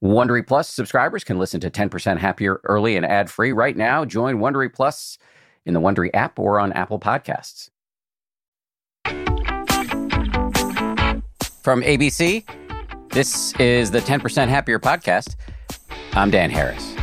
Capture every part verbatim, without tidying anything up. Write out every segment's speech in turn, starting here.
Wondery Plus subscribers can listen to ten percent Happier early and ad-free right now. Join Wondery Plus in the Wondery app or on Apple Podcasts. From A B C, this is the ten percent Happier podcast. I'm Dan Harris.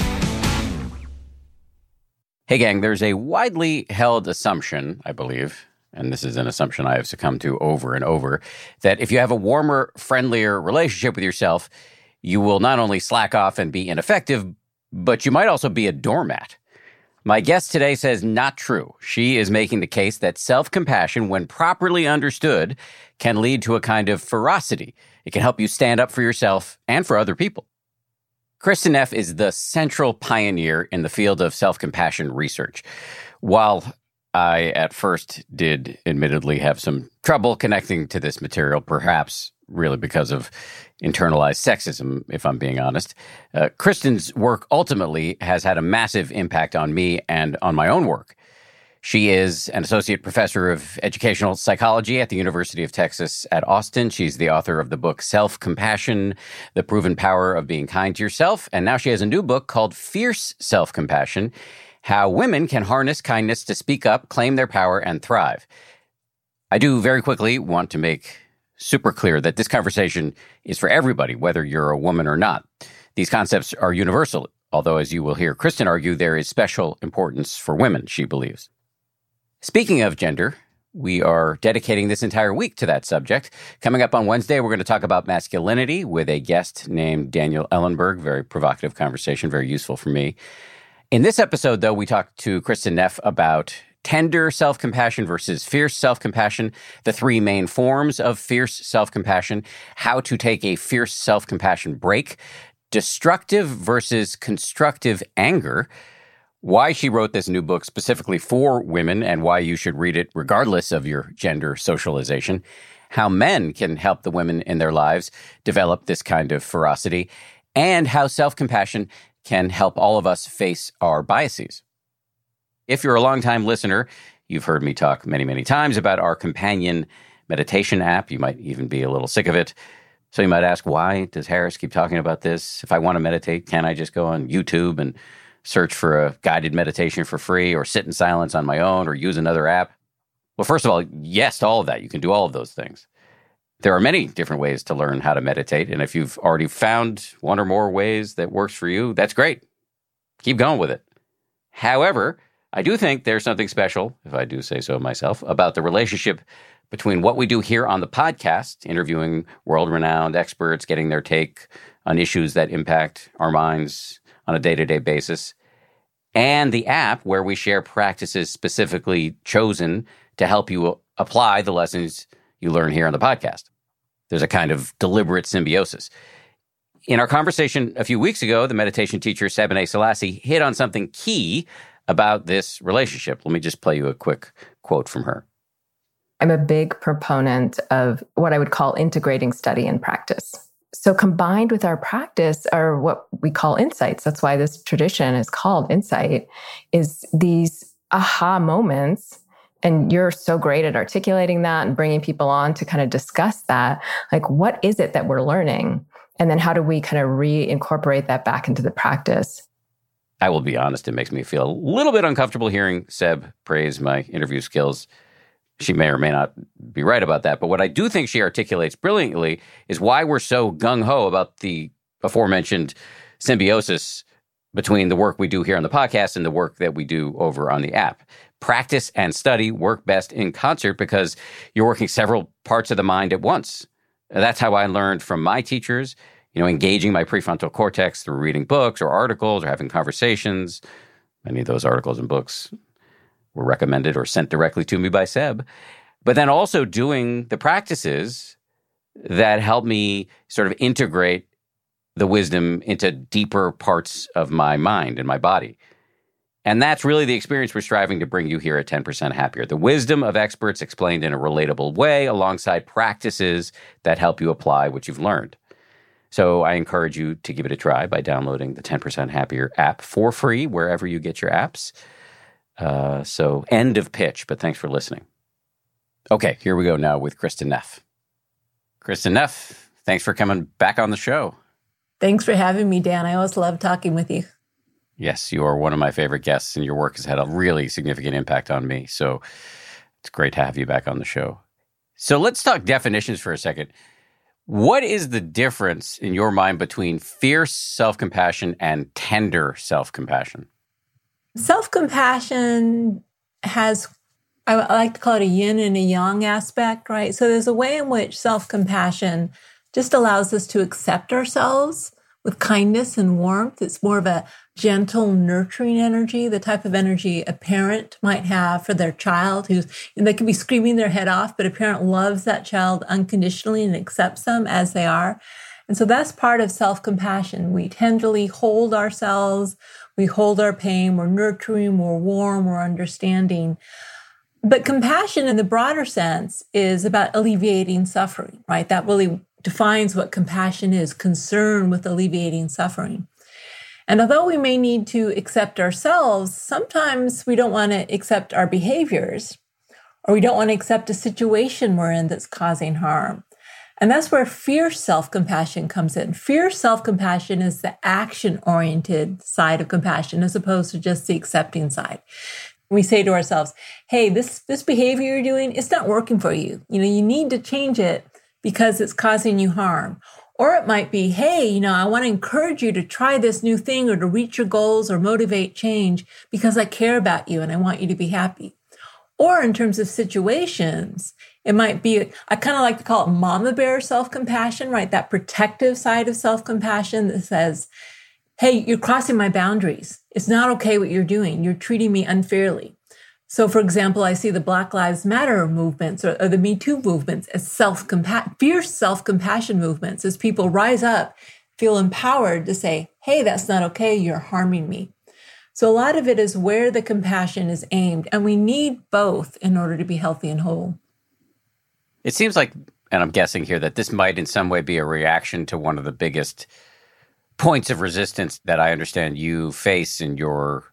Hey, gang, there's a widely held assumption, I believe, and this is an assumption I have succumbed to over and over, that if you have a warmer, friendlier relationship with yourself, you will not only slack off and be ineffective, but you might also be a doormat. My guest today says not true. She is making the case that self-compassion, when properly understood, can lead to a kind of ferocity. It can help you stand up for yourself and for other people. Kristin Neff is the central pioneer in the field of self-compassion research. While I, at first, did admittedly have some trouble connecting to this material, perhaps really because of internalized sexism, if I'm being honest, uh, Kristin's work ultimately has had a massive impact on me and on my own work. She is an associate professor of educational psychology at the University of Texas at Austin. She's the author of the book Self-Compassion, The Proven Power of Being Kind to Yourself. And now she has a new book called Fierce Self-Compassion, How Women Can Harness Kindness to Speak Up, Claim Their Power, and Thrive. I do very quickly want to make super clear that this conversation is for everybody, whether you're a woman or not. These concepts are universal, although, as you will hear Kristin argue, there is special importance for women, she believes. Speaking of gender, we are dedicating this entire week to that subject. Coming up on Wednesday, we're going to talk about masculinity with a guest named Daniel Ellenberg. Very provocative conversation, very useful for me. In this episode, though, we talked to Kristin Neff about tender self-compassion versus fierce self-compassion, the three main forms of fierce self-compassion, how to take a fierce self-compassion break, destructive versus constructive anger, why she wrote this new book specifically for women and why you should read it regardless of your gender socialization, how men can help the women in their lives develop this kind of ferocity, and how self-compassion can help all of us face our biases. If you're a longtime listener, you've heard me talk many, many times about our companion meditation app. You might even be a little sick of it. So you might ask, why does Harris keep talking about this? If I want to meditate, can I just go on YouTube and search for a guided meditation for free, or sit in silence on my own, or use another app? Well, first of all, yes to all of that. You can do all of those things. There are many different ways to learn how to meditate. And if you've already found one or more ways that works for you, that's great. Keep going with it. However, I do think there's something special, if I do say so myself, about the relationship between what we do here on the podcast, interviewing world-renowned experts, getting their take on issues that impact our minds on a day-to-day basis, and the app where we share practices specifically chosen to help you apply the lessons you learn here on the podcast. There's a kind of deliberate symbiosis. In our conversation a few weeks ago, the meditation teacher Sebene Selassie hit on something key about this relationship. Let me just play you a quick quote from her. I'm a big proponent of what I would call integrating study and practice. So combined with our practice are what we call insights. That's why this tradition is called insight, is these aha moments. And you're so great at articulating that and bringing people on to kind of discuss that. Like, what is it that we're learning? And then how do we kind of reincorporate that back into the practice? I will be honest, it makes me feel a little bit uncomfortable hearing Seb praise my interview skills. She may or may not be right about that. But what I do think she articulates brilliantly is why we're so gung-ho about the aforementioned symbiosis between the work we do here on the podcast and the work that we do over on the app. Practice and study work best in concert because you're working several parts of the mind at once. That's how I learned from my teachers. You know, engaging my prefrontal cortex through reading books or articles or having conversations. Many of those articles and books were recommended or sent directly to me by Seb. But then also doing the practices that help me sort of integrate the wisdom into deeper parts of my mind and my body. And that's really the experience we're striving to bring you here at ten percent Happier. The wisdom of experts explained in a relatable way alongside practices that help you apply what you've learned. So I encourage you to give it a try by downloading the ten percent Happier app for free wherever you get your apps. Uh, so end of pitch, but thanks for listening. Okay, here we go now with Kristin Neff. Kristin Neff, thanks for coming back on the show. Thanks for having me, Dan. I always love talking with you. Yes, you are one of my favorite guests, and your work has had a really significant impact on me. So it's great to have you back on the show. So let's talk definitions for a second. What is the difference in your mind between fierce self-compassion and tender self-compassion? Self-compassion has, I like to call it a yin and a yang aspect, right? So there's a way in which self-compassion just allows us to accept ourselves with kindness and warmth. It's more of a gentle, nurturing energy, the type of energy a parent might have for their child who's, and they can be screaming their head off, but a parent loves that child unconditionally and accepts them as they are. And so that's part of self-compassion. We tenderly hold ourselves, we hold our pain, we're nurturing, we're warm, we're understanding. But compassion in the broader sense is about alleviating suffering, right? That really defines what compassion is, concern with alleviating suffering. And although we may need to accept ourselves, sometimes we don't want to accept our behaviors, or we don't want to accept a situation we're in that's causing harm. And that's where fierce self-compassion comes in. Fierce self-compassion is the action-oriented side of compassion as opposed to just the accepting side. We say to ourselves, hey, this, this behavior you're doing, it's not working for you. You know, you need to change it because it's causing you harm. Or it might be, hey, you know, I want to encourage you to try this new thing or to reach your goals or motivate change because I care about you and I want you to be happy. Or in terms of situations, it might be, I kind of like to call it mama bear self-compassion, right? That protective side of self-compassion that says, hey, you're crossing my boundaries. It's not okay what you're doing. You're treating me unfairly. So, for example, I see the Black Lives Matter movements or, or the Me Too movements as self-compa- fierce self-compassion movements, as people rise up, feel empowered to say, hey, that's not okay, you're harming me. So a lot of it is where the compassion is aimed, and we need both in order to be healthy and whole. It seems like, and I'm guessing here, that this might in some way be a reaction to one of the biggest points of resistance that I understand you face in your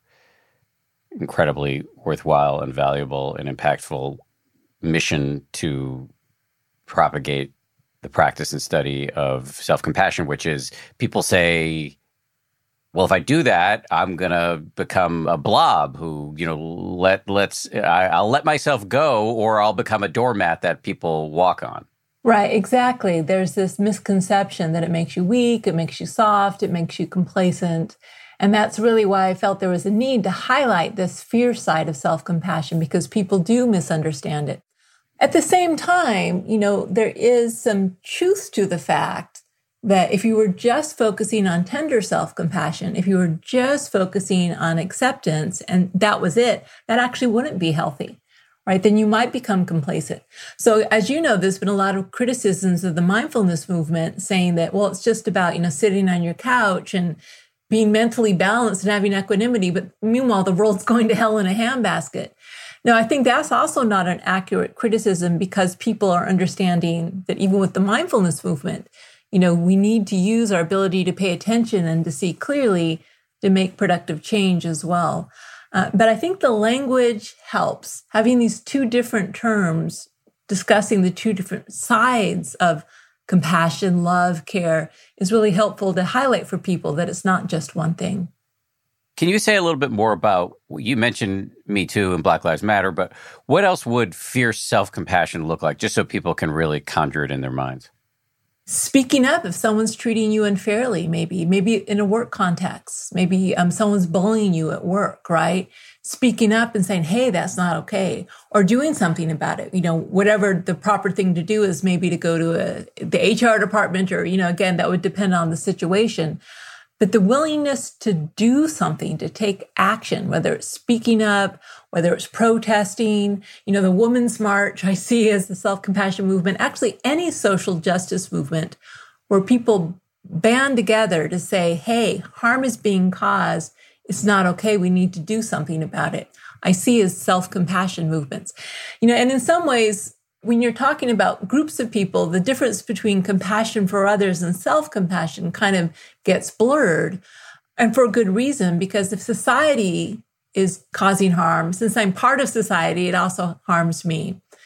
incredibly worthwhile and valuable and impactful mission to propagate the practice and study of self-compassion, which is people say, well, if I do that, I'm going to become a blob who, you know, let, let's, I, I'll let myself go, or I'll become a doormat that people walk on. Right, exactly. There's this misconception that it makes you weak, it makes you soft, it makes you complacent. And that's really why I felt there was a need to highlight this fierce side of self-compassion, because people do misunderstand it. At the same time, you know, there is some truth to the fact that if you were just focusing on tender self-compassion, if you were just focusing on acceptance and that was it, that actually wouldn't be healthy, right? Then you might become complacent. So as you know, there's been a lot of criticisms of the mindfulness movement saying that, well, it's just about, you know, sitting on your couch and being mentally balanced and having equanimity, but meanwhile, the world's going to hell in a handbasket. Now, I think that's also not an accurate criticism, because people are understanding that even with the mindfulness movement, you know, we need to use our ability to pay attention and to see clearly to make productive change as well. Uh, but I think the language helps. Having these two different terms discussing the two different sides of compassion, love, care is really helpful to highlight for people that it's not just one thing. Can you say a little bit more about, you mentioned Me Too and Black Lives Matter, but what else would fierce self-compassion look like, just so people can really conjure it in their minds? Speaking up if someone's treating you unfairly, maybe, maybe in a work context, maybe um, someone's bullying you at work, right? Speaking up and saying, hey, that's not okay, or doing something about it. You know, whatever the proper thing to do is, maybe to go to a, the H R department, or, you know, again, that would depend on the situation. But the willingness to do something, to take action, whether it's speaking up, whether it's protesting, you know, the Women's March I see as the self-compassion movement, actually any social justice movement where people band together to say, hey, harm is being caused, it's not okay, we need to do something about it, I see as self-compassion movements. You know, and in some ways, when you're talking about groups of people, the difference between compassion for others and self-compassion kind of gets blurred, and for a good reason, because if society is causing harm, since I'm part of society, it also harms me.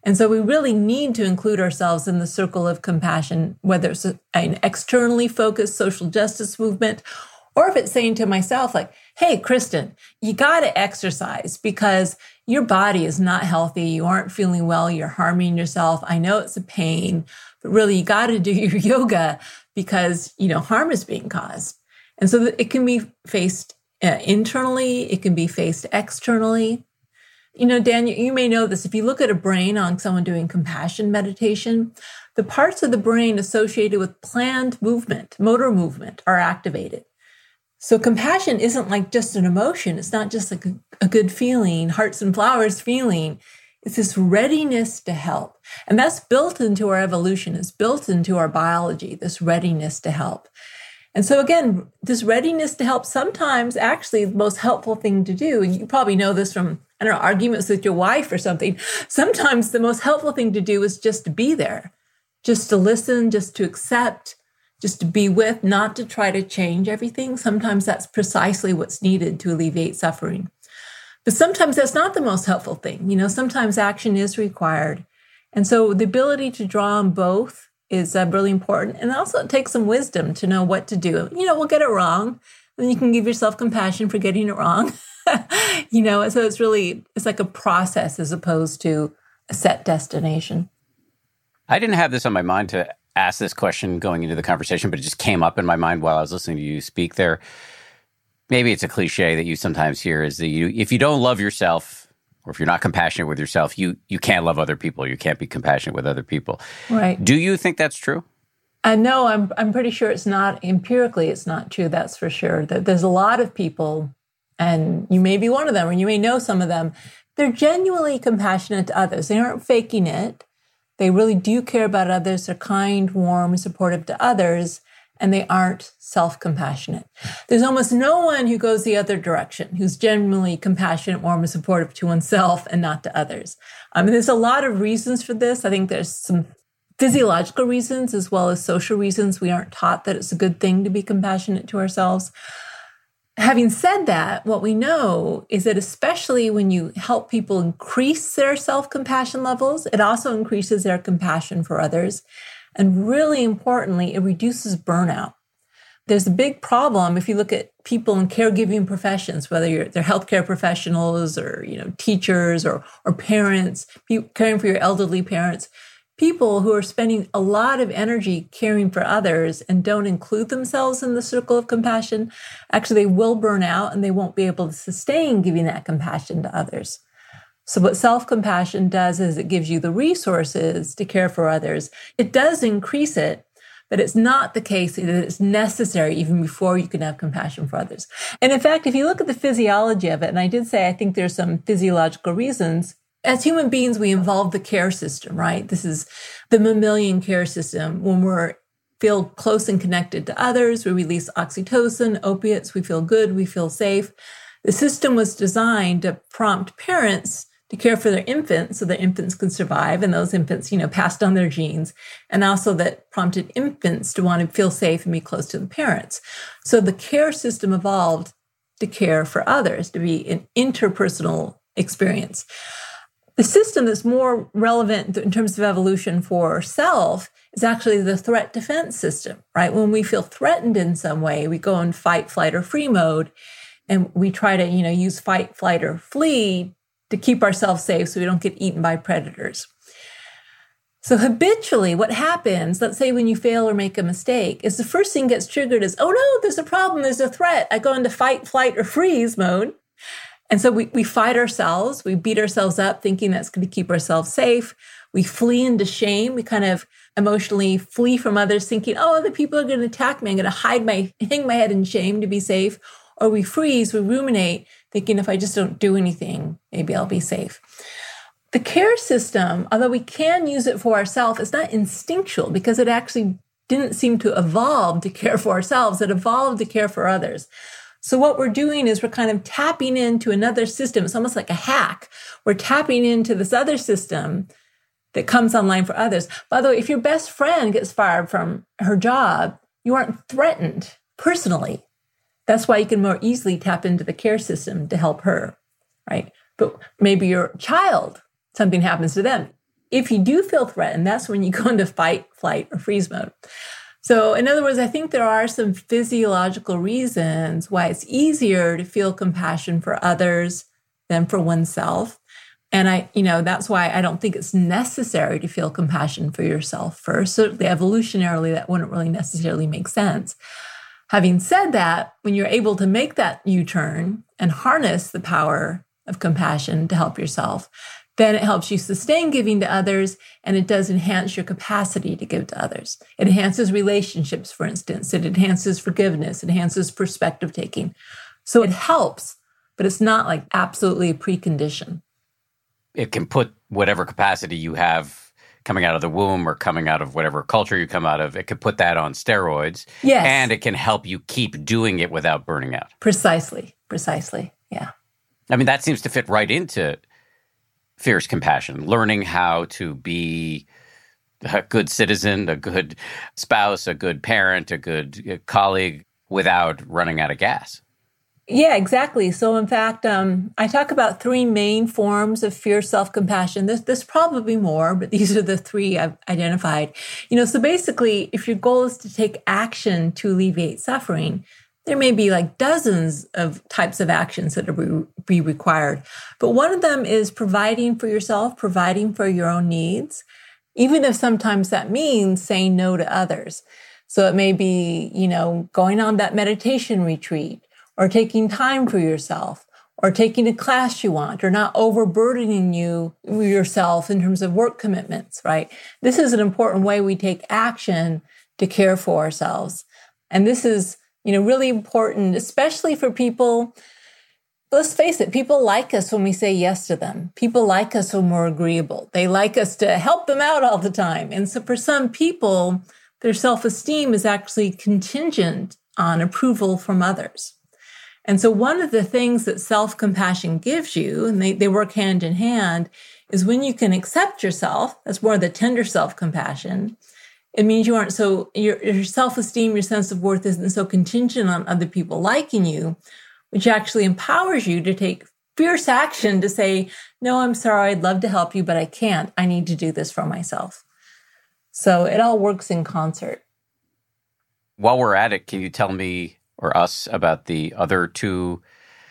And so we really need to include ourselves in the circle of compassion, whether it's an externally focused social justice movement, or if it's saying to myself, like, hey, Kristen, you got to exercise because your body is not healthy. You aren't feeling well. You're harming yourself. I know it's a pain, but really you got to do your yoga because, you know, harm is being caused. And so it can be faced uh, internally. It can be faced externally. You know, Dan, you, you may know this. If you look at a brain on someone doing compassion meditation, the parts of the brain associated with planned movement, motor movement, are activated. So compassion isn't like just an emotion. It's not just like a, a good feeling, hearts and flowers feeling. It's this readiness to help. And that's built into our evolution. It's built into our biology, this readiness to help. And so again, this readiness to help, sometimes actually the most helpful thing to do, and you probably know this from, I don't know, arguments with your wife or something, sometimes the most helpful thing to do is just to be there, just to listen, just to accept, just to be with, not to try to change everything. Sometimes that's precisely what's needed to alleviate suffering. But sometimes that's not the most helpful thing. You know, sometimes action is required. And so the ability to draw on both is uh, really important. And also it takes some wisdom to know what to do. You know, we'll get it wrong. Then you can give yourself compassion for getting it wrong. You know, so it's really, it's like a process as opposed to a set destination. I didn't have this on my mind to ask this question going into the conversation, but it just came up in my mind while I was listening to you speak there. Maybe it's a cliche that you sometimes hear is that you, if you don't love yourself, or if you're not compassionate with yourself, you you can't love other people. You can't be compassionate with other people. Right. Do you think that's true? I know. I'm I'm pretty sure it's not, empirically, it's not true. That's for sure. That there's a lot of people, and you may be one of them, or you may know some of them, they're genuinely compassionate to others. They aren't faking it. They really do care about others. They're kind, warm, supportive to others, and they aren't self-compassionate. There's almost no one who goes the other direction, who's genuinely compassionate, warm, and supportive to oneself and not to others. I mean, there's a lot of reasons for this. I think there's some physiological reasons as well as social reasons. We aren't taught that it's a good thing to be compassionate to ourselves. Having said that, what we know is that especially when you help people increase their self-compassion levels, it also increases their compassion for others. And really importantly, it reduces burnout. There's a big problem if you look at people in caregiving professions, whether you're they're healthcare professionals or, you know, teachers or or parents, caring for your elderly parents, people who are spending a lot of energy caring for others and don't include themselves in the circle of compassion, actually they will burn out and they won't be able to sustain giving that compassion to others. So what self-compassion does is it gives you the resources to care for others. It does increase it, but it's not the case that it's necessary even before you can have compassion for others. And in fact, if you look at the physiology of it, and I did say I think there's some physiological reasons, as human beings, we involve the care system, right? This is the mammalian care system. When we feel close and connected to others, we release oxytocin, opiates, we feel good, we feel safe. The system was designed to prompt parents to care for their infants so their infants could survive, and those infants, you know, passed on their genes, and also that prompted infants to want to feel safe and be close to the parents. So the care system evolved to care for others, to be an interpersonal experience. The system that's more relevant in terms of evolution for self is actually the threat defense system, right? When we feel threatened in some way, we go in fight, flight, or free mode, and we try to, you know, use fight, flight, or flee to keep ourselves safe so we don't get eaten by predators. So habitually, what happens, let's say when you fail or make a mistake, is the first thing gets triggered is, oh no, there's a problem, there's a threat. I go into fight, flight, or freeze mode. And so we, we fight ourselves, we beat ourselves up thinking that's going to keep ourselves safe. We flee into shame. We kind of emotionally flee from others thinking, oh, other people are going to attack me. I'm going to hide my, hang my head in shame to be safe. Or we freeze, we ruminate, thinking if I just don't do anything, maybe I'll be safe. The care system, although we can use it for ourselves, it's not instinctual because it actually didn't seem to evolve to care for ourselves. It evolved to care for others. So what we're doing is we're kind of tapping into another system. It's almost like a hack. We're tapping into this other system that comes online for others. By the way, if your best friend gets fired from her job, you aren't threatened personally. That's why you can more easily tap into the care system to help her, right? But maybe your child, something happens to them. if you do feel threatened, that's when you go into fight, flight, or freeze mode. So in other words, I think there are some physiological reasons why it's easier to feel compassion for others than for oneself. And I, you know, that's why I don't think it's necessary to feel compassion for yourself first. Certainly evolutionarily, that wouldn't really necessarily make sense. Having said that, when you're able to make that U-turn and harness the power of compassion to help yourself, then it helps you sustain giving to others, and it does enhance your capacity to give to others. It enhances relationships, for instance. It enhances forgiveness, it enhances perspective taking. So it helps, but it's not like absolutely a precondition. It can put whatever capacity you have coming out of the womb or coming out of whatever culture you come out of, it could put that on steroids. Yes. And it can help you keep doing it without burning out. Precisely. Precisely. Yeah. I mean, that seems to fit right into fierce compassion, learning how to be a good citizen, a good spouse, a good parent, a good colleague without running out of gas. Yeah, exactly. So in fact, um, I talk about three main forms of fierce self-compassion. There's, there's probably more, but these are the three I've identified. You know, so basically, if your goal is to take action to alleviate suffering, there may be like dozens of types of actions that will be required. But one of them is providing for yourself, providing for your own needs, even if sometimes that means saying no to others. So it may be, you know, going on that meditation retreat, or taking time for yourself, or taking a class you want, or not overburdening you yourself in terms of work commitments, right? This is an important way we take action to care for ourselves. And this is, you know, really important, especially for people. Let's face it, people like us when we say yes to them. People like us when we're agreeable. They like us to help them out all the time. And so for some people, their self-esteem is actually contingent on approval from others. And so one of the things that self-compassion gives you, and they, they work hand in hand, is when you can accept yourself. That's more the tender self-compassion. It means you aren't so, your, your self-esteem, your sense of worth isn't so contingent on other people liking you, which actually empowers you to take fierce action to say, no, I'm sorry, I'd love to help you, but I can't. I need to do this for myself. So it all works in concert. While we're at it, can you tell me or us about the other two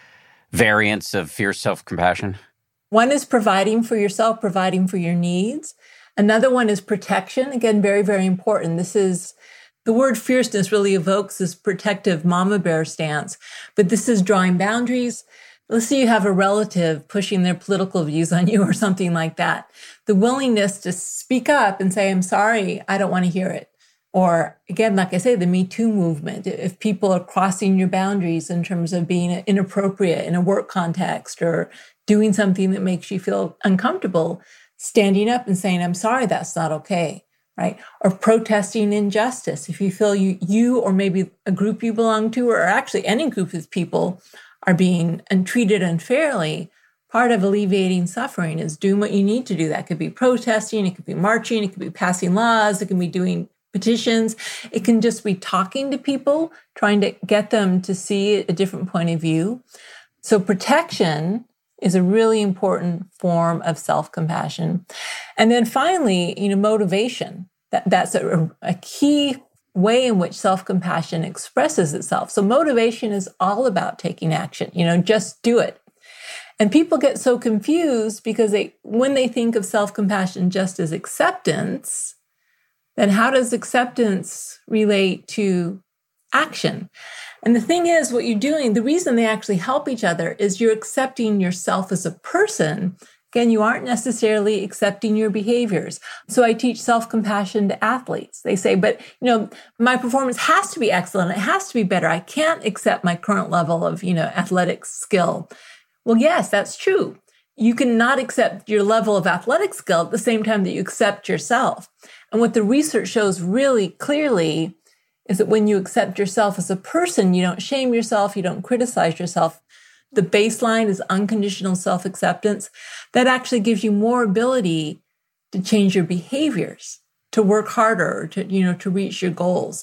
variants of fierce self-compassion? One is providing for yourself, providing for your needs. Another one is protection. Again, very, very important. This is, the word fierceness really evokes this protective mama bear stance, but this is drawing boundaries. Let's say you have a relative pushing their political views on you or something like that. The willingness to speak up and say, I'm sorry, I don't want to hear it. Or again, like I say, the Me Too movement, if people are crossing your boundaries in terms of being inappropriate in a work context or doing something that makes you feel uncomfortable, standing up and saying, I'm sorry, that's not okay, right? Or protesting injustice. If you feel you, you or maybe a group you belong to, or actually any group of people are being treated unfairly, part of alleviating suffering is doing what you need to do. That could be protesting, it could be marching, it could be passing laws, it can be doing petitions. It can just be talking to people, trying to get them to see a different point of view. So protection is a really important form of self-compassion. And then finally, you know, motivation. That, that's a, a key way in which self-compassion expresses itself. So motivation is all about taking action, you know, just do it. And people get so confused because they, when they think of self-compassion just as acceptance, then how does acceptance relate to action? And the thing is, what you're doing, the reason they actually help each other is you're accepting yourself as a person. Again, you aren't necessarily accepting your behaviors. So I teach self-compassion to athletes. They say, but, you know, my performance has to be excellent. It has to be better. I can't accept my current level of, you know, athletic skill. Well, yes, that's true. You cannot accept your level of athletic skill at the same time that you accept yourself. And what the research shows really clearly is that when you accept yourself as a person, you don't shame yourself, you don't criticize yourself. The baseline is unconditional self-acceptance. That actually gives you more ability to change your behaviors, to work harder, to, you know, to reach your goals.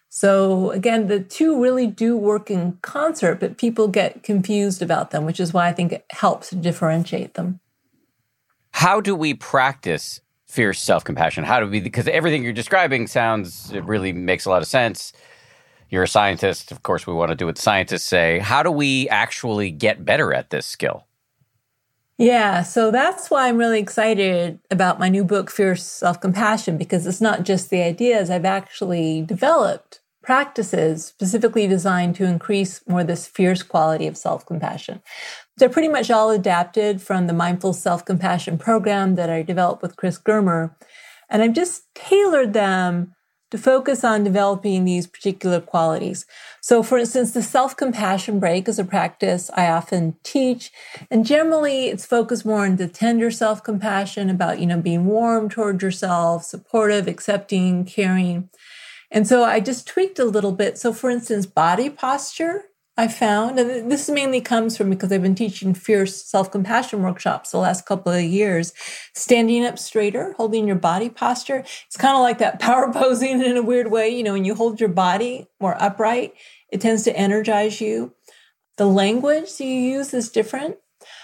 So again, the two really do work in concert, but people get confused about them, which is why I think it helps to differentiate them. How do we practice fierce self-compassion? How do we, because everything you're describing sounds, it really makes a lot of sense. You're a scientist. Of course, we want to do what the scientists say. How do we actually get better at this skill? Yeah, so that's why I'm really excited about my new book, Fierce Self-Compassion, because it's not just the ideas. I've actually developed practices specifically designed to increase more this fierce quality of self-compassion. They're pretty much all adapted from the Mindful Self-Compassion program that I developed with Chris Germer. And I've just tailored them to focus on developing these particular qualities. So for instance, the self-compassion break is a practice I often teach. And generally it's focused more on the tender self-compassion about, you know, being warm toward yourself, supportive, accepting, caring. And so I just tweaked a little bit. So for instance, body posture, I found, and this mainly comes from because I've been teaching fierce self-compassion workshops the last couple of years, standing up straighter, holding your body posture. It's kind of like that power posing in a weird way. You know, when you hold your body more upright, it tends to energize you. The language you use is different.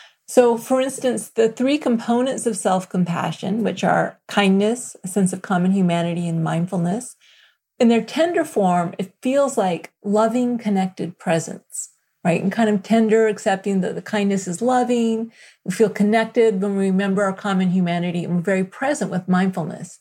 So for instance, the three components of self-compassion, which are kindness, a sense of common humanity, and mindfulness, in their tender form, it feels like loving, connected presence, right? And kind of tender, accepting that the kindness is loving. We feel connected when we remember our common humanity, and we're very present with mindfulness.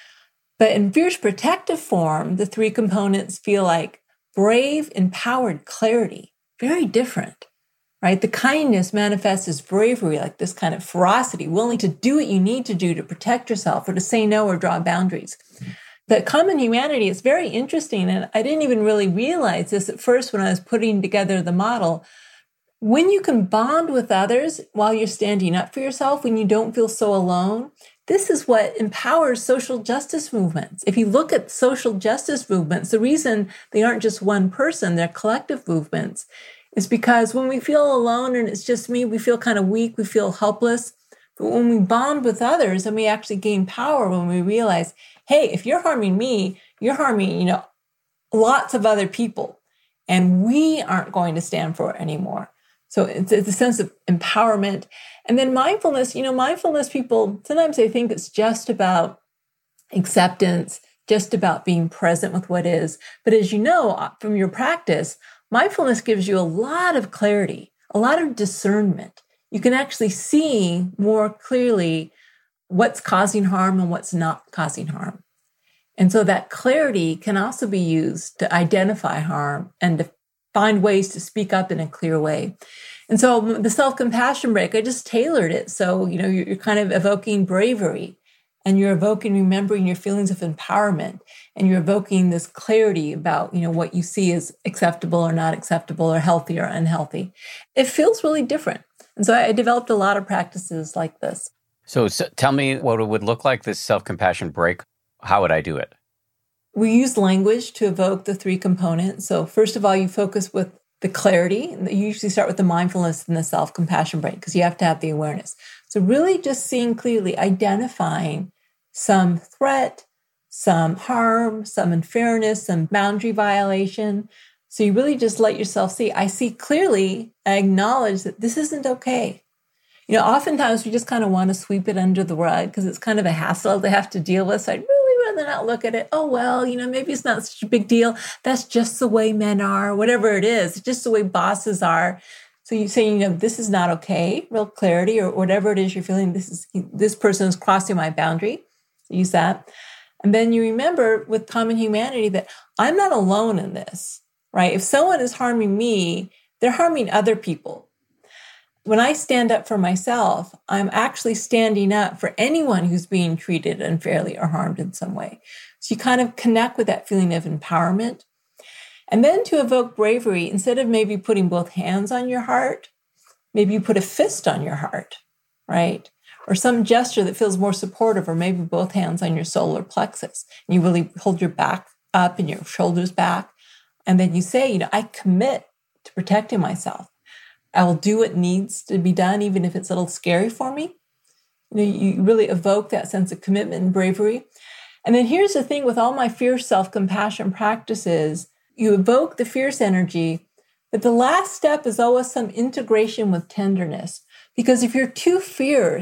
But in fierce protective form, the three components feel like brave, empowered clarity, very different, right? The kindness manifests as bravery, like this kind of ferocity, willing to do what you need to do to protect yourself or to say no or draw boundaries. But common humanity is very interesting, and I didn't even really realize this at first when I was putting together the model. When you can bond with others while you're standing up for yourself, when you don't feel so alone, this is what empowers social justice movements. If you look at social justice movements, the reason they aren't just one person, they're collective movements, is because when we feel alone and it's just me, we feel kind of weak, we feel helpless. But when we bond with others and we actually gain power, when we realize, hey, if you're harming me, you're harming, you know, lots of other people, and we aren't going to stand for it anymore. So it's, it's a sense of empowerment. And then mindfulness, you know, mindfulness people, sometimes they think it's just about acceptance, just about being present with what is. But as you know, from your practice, mindfulness gives you a lot of clarity, a lot of discernment. You can actually see more clearly what's causing harm and what's not causing harm. And so that clarity can also be used to identify harm and to find ways to speak up in a clear way. And so the self-compassion break, I just tailored it. So, you know, you're kind of evoking bravery, and you're evoking remembering your feelings of empowerment, and you're evoking this clarity about, you know, what you see as acceptable or not acceptable or healthy or unhealthy. It feels really different. And so I developed a lot of practices like this. So, so tell me what it would look like, this self-compassion break. How would I do it? We use language to evoke the three components. So first of all, you focus with the clarity. You usually start with the mindfulness and the self-compassion break because you have to have the awareness. So really just seeing clearly, identifying some threat, some harm, some unfairness, some boundary violation. So you really just let yourself see, I see clearly, I acknowledge that this isn't okay. You know, oftentimes we just kind of want to sweep it under the rug because it's kind of a hassle to have to deal with. So I'd really rather not look at it. Oh, well, you know, maybe it's not such a big deal. That's just the way men are, whatever it is. It's just the way bosses are. So you say, you know, this is not okay, real clarity, or whatever it is you're feeling. This is this person is crossing my boundary. Use that. And then you remember with common humanity that I'm not alone in this, right? If someone is harming me, they're harming other people. When I stand up for myself, I'm actually standing up for anyone who's being treated unfairly or harmed in some way. So you kind of connect with that feeling of empowerment. And then to evoke bravery, instead of maybe putting both hands on your heart, maybe you put a fist on your heart, right? Or some gesture that feels more supportive, or maybe both hands on your solar plexus. And you really hold your back up and your shoulders back. And then you say, you know, I commit to protecting myself. I will do what needs to be done, even if it's a little scary for me. You know, you really evoke that sense of commitment and bravery. And then here's the thing with all my fierce self-compassion practices, you evoke the fierce energy, but the last step is always some integration with tenderness. Because if you're too fierce,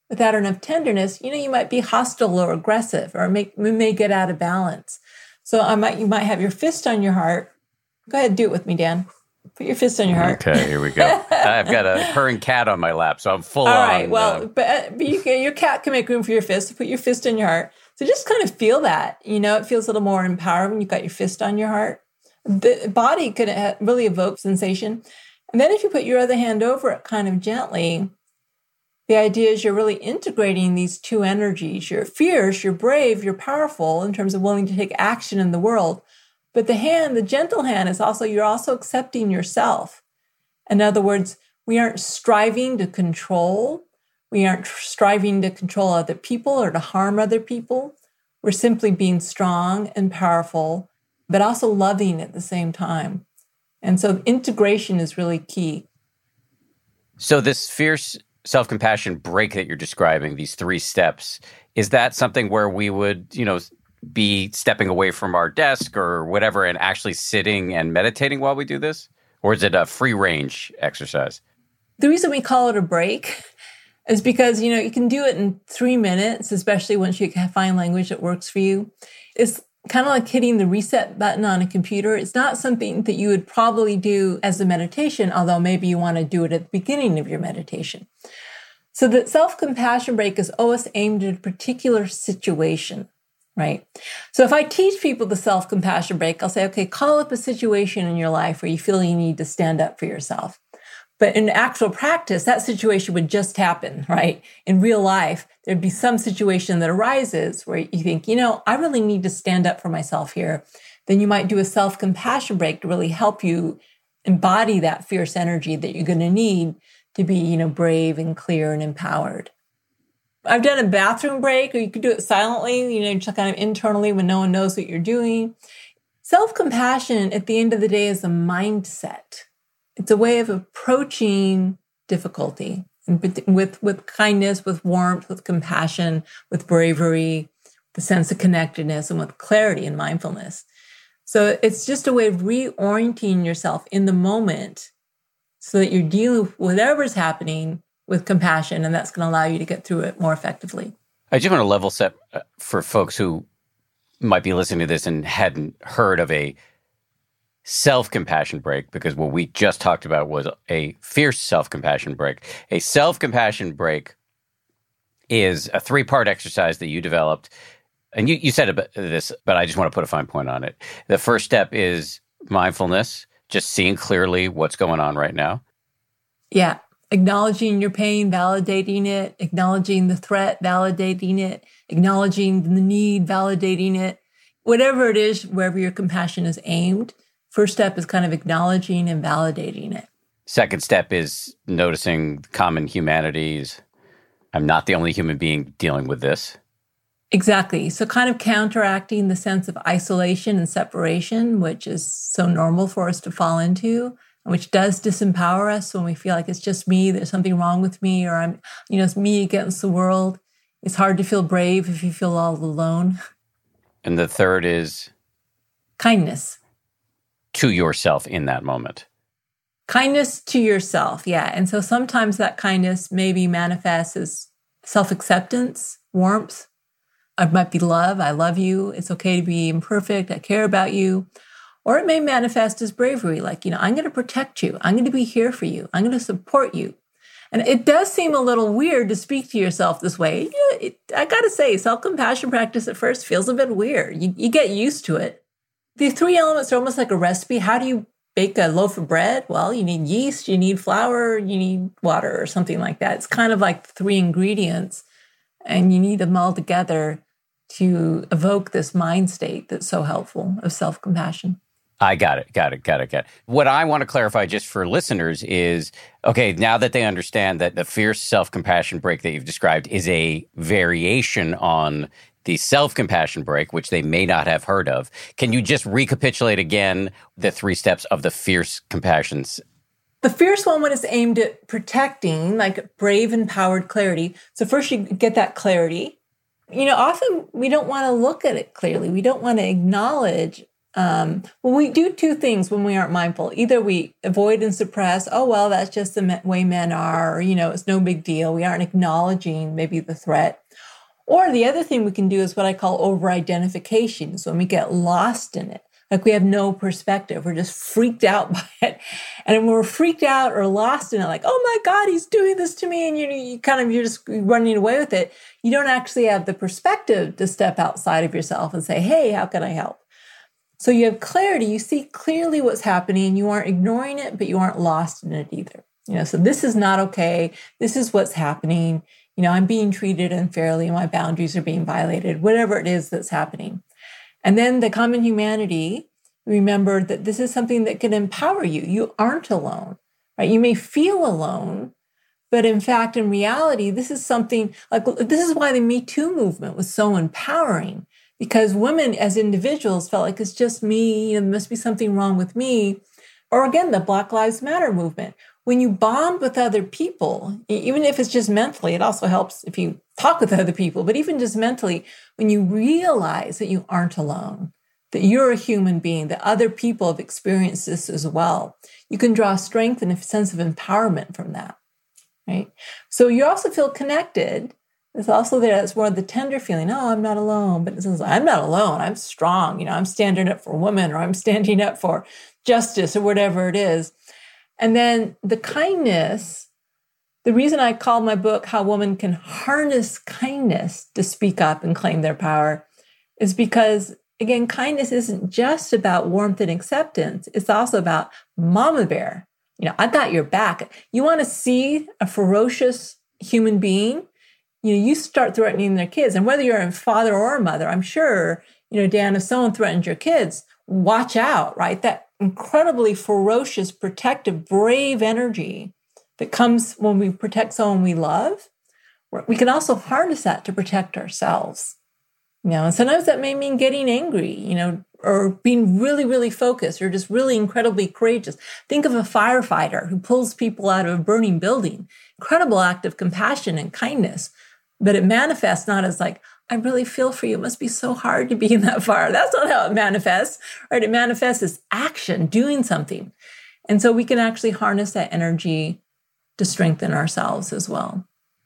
without enough tenderness, you know, you might be hostile or aggressive, or make, you may get out of balance. So I might, you might have your fist on your heart. Go ahead, do it with me, Dan. Put your fist on your heart. Okay, here we go. I've got a purring cat on my lap, so I'm full on. All right, on, well, uh, but, but you can, your cat can make room for your fist. So put your fist on your heart. So just kind of feel that. You know, it feels a little more empowering when you've got your fist on your heart. The body could really evoke sensation. And then if you put your other hand over it kind of gently, the idea is you're really integrating these two energies. You're fierce, you're brave, you're powerful in terms of willing to take action in the world. But the hand, the gentle hand, is also, you're also accepting yourself. In other words, we aren't striving to control. We aren't striving to control other people or to harm other people. We're simply being strong and powerful, but also loving at the same time. And so integration is really key. So this fierce self-compassion break that you're describing, these three steps, is that something where we would, you know, be stepping away from our desk or whatever and actually sitting and meditating while we do this? Or is it a free range exercise? The reason we call it a break is because, you know, you can do it in three minutes, especially once you find language that works for you. It's kind of like hitting the reset button on a computer. It's not something that you would probably do as a meditation, although maybe you want to do it at the beginning of your meditation. So the self-compassion break is always aimed at a particular situation, right? So if I teach people the self-compassion break, I'll say, okay, call up a situation in your life where you feel you need to stand up for yourself. But in actual practice, that situation would just happen, right? In real life, there'd be some situation that arises where you think, you know, I really need to stand up for myself here. Then you might do a self-compassion break to really help you embody that fierce energy that you're going to need to be, you know, brave and clear and empowered. I've done a bathroom break, or you could do it silently, you know, just kind of internally when no one knows what you're doing. Self-compassion at the end of the day is a mindset. It's a way of approaching difficulty with, with kindness, with warmth, with compassion, with bravery, the sense of connectedness, and with clarity and mindfulness. So it's just a way of reorienting yourself in the moment so that you're dealing with whatever's happening with compassion, and that's going to allow you to get through it more effectively. I just want to level set for folks who might be listening to this and hadn't heard of a self-compassion break, because what we just talked about was a fierce self-compassion break. A self-compassion break is a three-part exercise that you developed. And you, you said about this, but I just want to put a fine point on it. The first step is mindfulness, just seeing clearly what's going on right now. Yeah. Acknowledging your pain, validating it, acknowledging the threat, validating it, acknowledging the need, validating it. Whatever it is, wherever your compassion is aimed, first step is kind of acknowledging and validating it. Second step is noticing common humanities. I'm not the only human being dealing with this. Exactly. So kind of counteracting the sense of isolation and separation, which is so normal for us to fall into, which does disempower us when we feel like it's just me, there's something wrong with me, or I'm, you know, it's me against the world. It's hard to feel brave if you feel all alone. And the third is? Kindness. To yourself in that moment. Kindness to yourself, yeah. And so sometimes that kindness maybe manifests as self-acceptance, warmth. It might be love. I love you. It's okay to be imperfect. I care about you. Or it may manifest as bravery, like, you know, I'm going to protect you. I'm going to be here for you. I'm going to support you. And it does seem a little weird to speak to yourself this way. You know, it, I got to say, self-compassion practice at first feels a bit weird. You, you get used to it. The three elements are almost like a recipe. How do you bake a loaf of bread? Well, you need yeast, you need flour, you need water or something like that. It's kind of like three ingredients, and you need them all together to evoke this mind state that's so helpful of self-compassion. I got it, got it, got it, got it. What I want to clarify just for listeners is, okay, now that they understand that the fierce self-compassion break that you've described is a variation on the self-compassion break, which they may not have heard of, can you just recapitulate again the three steps of the fierce compassions? The fierce one is aimed at protecting, like brave, empowered clarity. So first you get that clarity. You know, often we don't want to look at it clearly. We don't want to acknowledge Um, well, we do two things when we aren't mindful. Either we avoid and suppress, oh, well, that's just the way men are, or, you know, it's no big deal. We aren't acknowledging maybe the threat. Or the other thing we can do is what I call over-identification. So when we get lost in it, like we have no perspective, we're just freaked out by it. And when we're freaked out or lost in it, like, oh my God, he's doing this to me. And you, you kind of, you're just running away with it. You don't actually have the perspective to step outside of yourself and say, hey, how can I help? So you have clarity, you see clearly what's happening. You aren't ignoring it, but you aren't lost in it either. You know, so this is not okay. This is what's happening. You know, I'm being treated unfairly. My boundaries are being violated, whatever it is that's happening. And then the common humanity, remember that this is something that can empower you. You aren't alone, right? You may feel alone, but in fact, in reality, this is something like, this is why the Me Too movement was so empowering, because women as individuals felt like it's just me, you know, there must be something wrong with me. Or again, the Black Lives Matter movement. When you bond with other people, even if it's just mentally, it also helps if you talk with other people, but even just mentally, when you realize that you aren't alone, that you're a human being, that other people have experienced this as well, you can draw strength and a sense of empowerment from that, right? So you also feel connected. It's also there, it's more of the tender feeling, oh, I'm not alone, but it says, I'm not alone, I'm strong, you know, I'm standing up for women, or I'm standing up for justice, or whatever it is. And then the kindness, the reason I call my book How Women Can Harness Kindness to Speak Up and Claim Their Power is because, again, kindness isn't just about warmth and acceptance. It's also about mama bear. You know, I got your back. You want to see a ferocious human being? You know, you start threatening their kids. And whether you're a father or a mother, I'm sure, you know, Dan, if someone threatens your kids, watch out, right? That incredibly ferocious, protective, brave energy that comes when we protect someone we love, we can also harness that to protect ourselves. You know, and sometimes that may mean getting angry, you know, or being really, really focused, or just really incredibly courageous. Think of a firefighter who pulls people out of a burning building. Incredible act of compassion and kindness. But it manifests not as like, I really feel for you. It must be so hard to be in that fire. That's not how it manifests, right? It manifests as action, doing something. And so we can actually harness that energy to strengthen ourselves as well.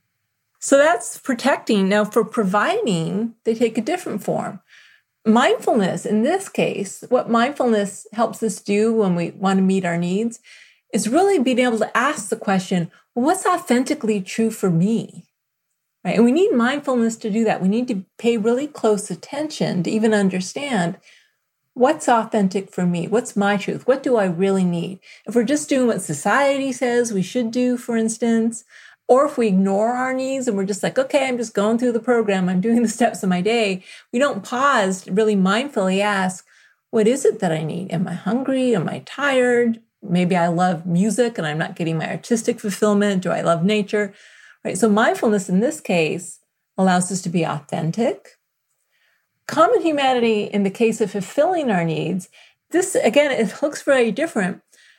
So that's protecting. Now for providing, they take a different form. Mindfulness, in this case, what mindfulness helps us do when we want to meet our needs is really being able to ask the question, well, what's authentically true for me? Right? And we need mindfulness to do that. We need to pay really close attention to even understand what's authentic for me. What's my truth? What do I really need? If we're just doing what society says we should do, for instance, or if we ignore our needs and we're just like, okay, I'm just going through the program, I'm doing the steps of my day, we don't pause to really mindfully ask, what is it that I need? Am I hungry? Am I tired? Maybe I love music and I'm not getting my artistic fulfillment. Do I love nature? Right. So mindfulness in this case allows us to be authentic. Common humanity in the case of fulfilling our needs, this, again, it looks very different.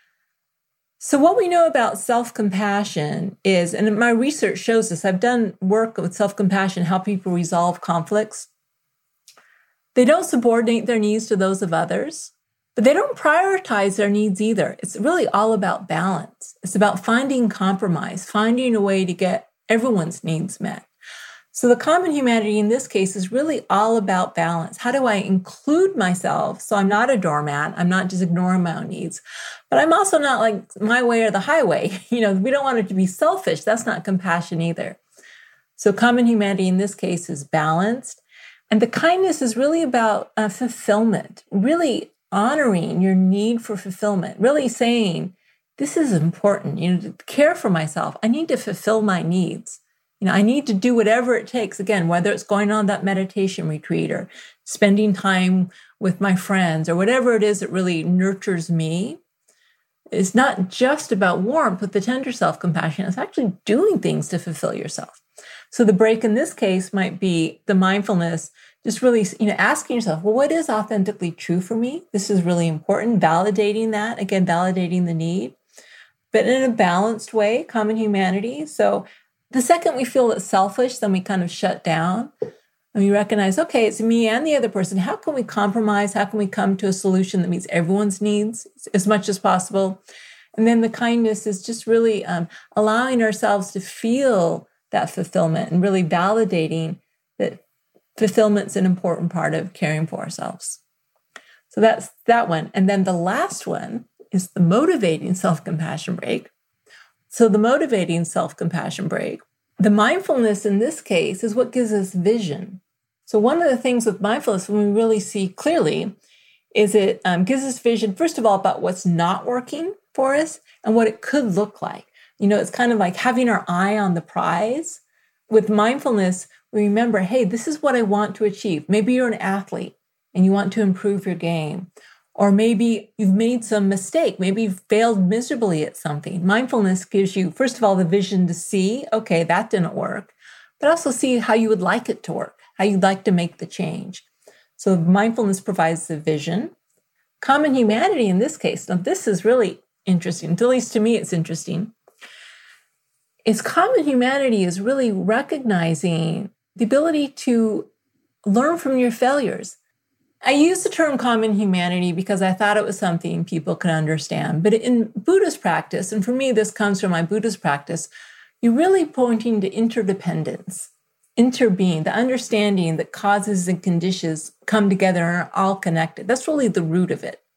So what we know about self-compassion is, and my research shows this, I've done work with self-compassion, help people resolve conflicts. They don't subordinate their needs to those of others, but they don't prioritize their needs either. It's really all about balance. It's about finding compromise, finding a way to get everyone's needs met. So the common humanity in this case is really all about balance. How do I include myself so I'm not a doormat? I'm not just ignoring my own needs, but I'm also not like my way or the highway. You know, we don't want it to be selfish. That's not compassion either. So common humanity in this case is balanced. And the kindness is really about uh, fulfillment, really honoring your need for fulfillment, really saying, this is important, you know, to care for myself. I need to fulfill my needs. You know, I need to do whatever it takes, again, whether it's going on that meditation retreat or spending time with my friends or whatever it is that really nurtures me. It's not just about warmth with the tender self-compassion. It's actually doing things to fulfill yourself. So the break in this case might be the mindfulness, just really, you know, asking yourself, well, what is authentically true for me? This is really important. Validating that, again, validating the need, but in a balanced way, common humanity. So the second we feel it's selfish, then we kind of shut down. and we recognize, okay, it's me and the other person. How can we compromise? How can we come to a solution that meets everyone's needs as much as possible? And then the kindness is just really um, allowing ourselves to feel that fulfillment and really validating that fulfillment's an important part of caring for ourselves. So that's that one. And then the last one is the motivating self-compassion break. So the motivating self-compassion break, the mindfulness in this case is what gives us vision. So one of the things with mindfulness, when we really see clearly, is it um, gives us vision, first of all, about what's not working for us and what it could look like. You know, it's kind of like having our eye on the prize. With mindfulness, we remember, hey, this is what I want to achieve. Maybe you're an athlete and you want to improve your game. Or maybe you've made some mistake. Maybe you've failed miserably at something. Mindfulness gives you, first of all, the vision to see, okay, that didn't work, but also see how you would like it to work, how you'd like to make the change. So mindfulness provides the vision. Common humanity in this case, now this is really interesting, at least to me it's interesting, is common humanity is really recognizing the ability to learn from your failures. I use the term common humanity because I thought it was something people could understand. But in Buddhist practice, and for me, this comes from my Buddhist practice, you're really pointing to interdependence, interbeing, the understanding that causes and conditions come together and are all connected. That's really the root of it.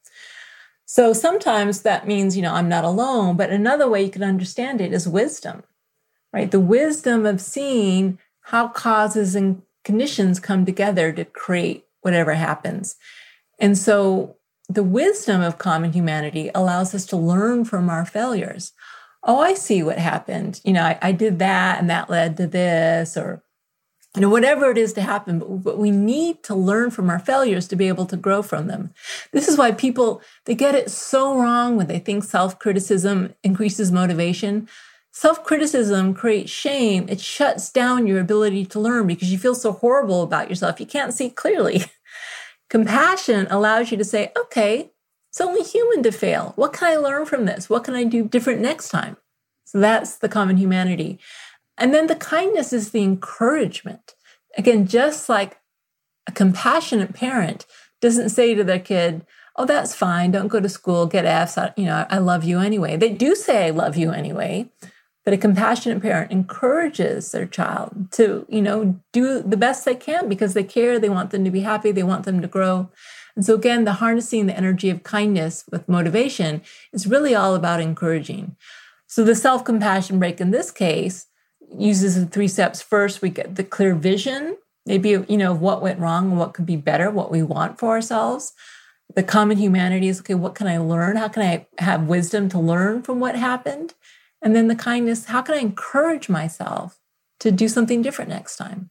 So sometimes that means, you know, I'm not alone, but another way you can understand it is wisdom, right? The wisdom of seeing how causes and conditions come together to create whatever happens. And so the wisdom of common humanity allows us to learn from our failures. Oh, I see what happened. You know, I, I did that and that led to this, or, you know, whatever it is to happen. But, but we need to learn from our failures to be able to grow from them. This is why people, they get it so wrong when they think self-criticism increases motivation. Self-criticism creates shame. It shuts down your ability to learn because you feel so horrible about yourself. You can't see clearly. Compassion allows you to say, okay, it's only human to fail. What can I learn from this? What can I do different next time? So that's the common humanity. And then the kindness is the encouragement. Again, just like a compassionate parent doesn't say to their kid, oh, that's fine. Don't go to school, get F's. You know, I love you anyway. They do say, I love you anyway. But a compassionate parent encourages their child to, you know, do the best they can because they care. They want them to be happy. They want them to grow. And so again, the harnessing the energy of kindness with motivation is really all about encouraging. So the self-compassion break in this case uses the three steps. First, we get the clear vision, maybe, you know, what went wrong and what could be better, what we want for ourselves. The common humanity is, okay, what can I learn? How can I have wisdom to learn from what happened? And then the kindness, how can I encourage myself to do something different next time?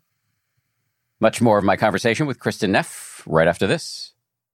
Much more of my conversation with Kristin Neff right after this.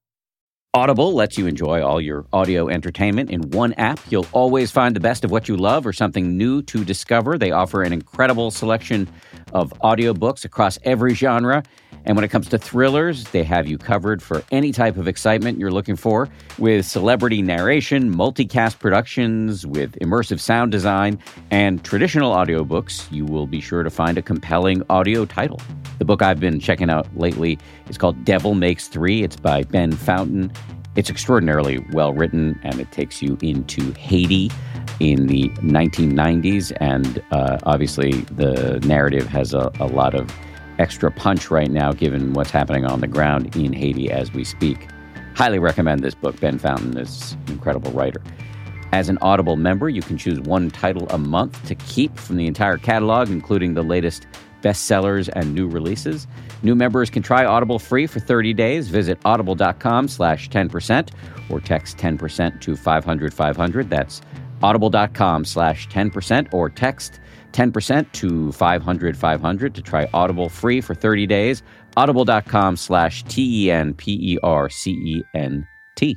Audible lets you enjoy all your audio entertainment in one app. You'll always find the best of what you love or something new to discover. They offer an incredible selection of audiobooks across every genre. And when it comes to thrillers, they have you covered for any type of excitement you're looking for, with celebrity narration, multicast productions, with immersive sound design, and traditional audiobooks. You will be sure to find a compelling audio title. The book I've been checking out lately is called Devil Makes Three. It's by Ben Fountain. It's extraordinarily well written, and it takes you into Haiti in the nineteen nineties. And uh, obviously, the narrative has a, a lot of extra punch right now, given what's happening on the ground in Haiti as we speak. Highly recommend this book. Ben Fountain is an incredible writer. As an Audible member, you can choose one title a month to keep from the entire catalog, including the latest bestsellers and new releases. New members can try Audible free for thirty days. Visit audible.com slash 10% or text ten percent to five hundred five hundred. That's audible.com slash 10% or text ten percent to five hundred five hundred to try Audible free for thirty days. Audible.com slash T E N P E R C E N T.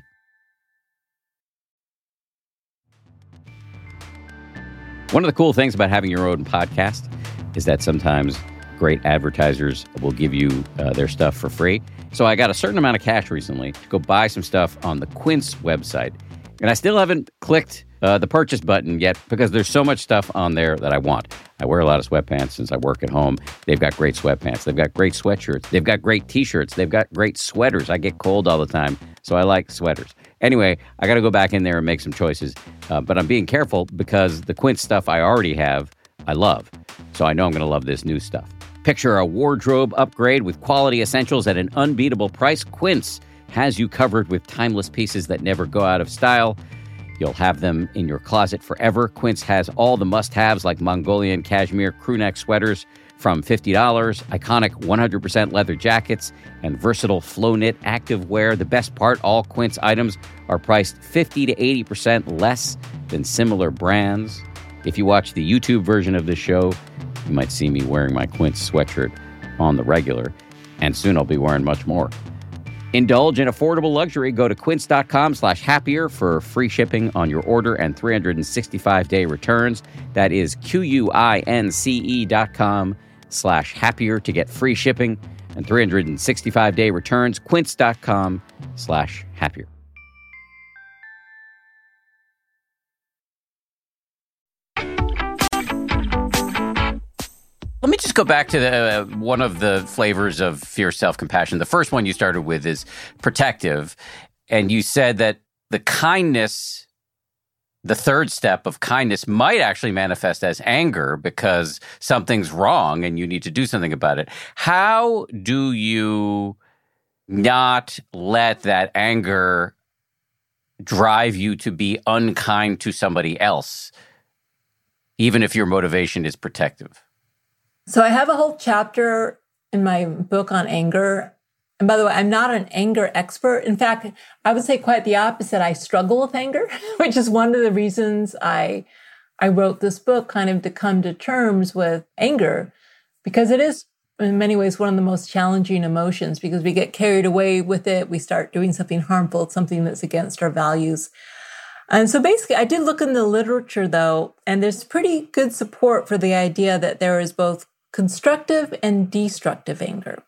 One of the cool things about having your own podcast is that sometimes great advertisers will give you uh, their stuff for free. So I got a certain amount of cash recently to go buy some stuff on the Quince website. And I still haven't clicked uh, the purchase button yet because there's so much stuff on there that I want. I wear a lot of sweatpants since I work at home. They've got great sweatpants. They've got great sweatshirts. They've got great T-shirts. They've got great sweaters. I get cold all the time, so I like sweaters. Anyway, I got to go back in there and make some choices, uh, but I'm being careful because the Quince stuff I already have, I love. So I know I'm going to love this new stuff. Picture a wardrobe upgrade with quality essentials at an unbeatable price. Quince has you covered with timeless pieces that never go out of style. You'll have them in your closet forever. Quince has all the must-haves like Mongolian cashmere crewneck sweaters from fifty dollars, iconic one hundred percent leather jackets, and versatile flow-knit activewear. The best part, all Quince items are priced fifty to eighty percent less than similar brands. If you watch the YouTube version of this show, you might see me wearing my Quince sweatshirt on the regular, and soon I'll be wearing much more. Indulge in affordable luxury. Go to quince.com slash happier for free shipping on your order and three hundred sixty-five day returns. That is Q-U-I-N-C-E dot com slash happier to get free shipping and three hundred sixty-five day returns. Quince.com slash happier. Let me just go back to the, uh, one of the flavors of fierce self-compassion. The first one you started with is protective. And you said that the kindness, the third step of kindness might actually manifest as anger because something's wrong and you need to do something about it. How do you not let that anger drive you to be unkind to somebody else, even if your motivation is protective? So I have a whole chapter in my book on anger. And by the way, I'm not an anger expert. In fact, I would say quite the opposite. I struggle with anger, which is one of the reasons I I wrote this book, kind of to come to terms with anger, because it is in many ways one of the most challenging emotions because we get carried away with it. We start doing something harmful, something that's against our values. And so basically, I did look in the literature, though, and there's pretty good support for the idea that there is both constructive and destructive anger.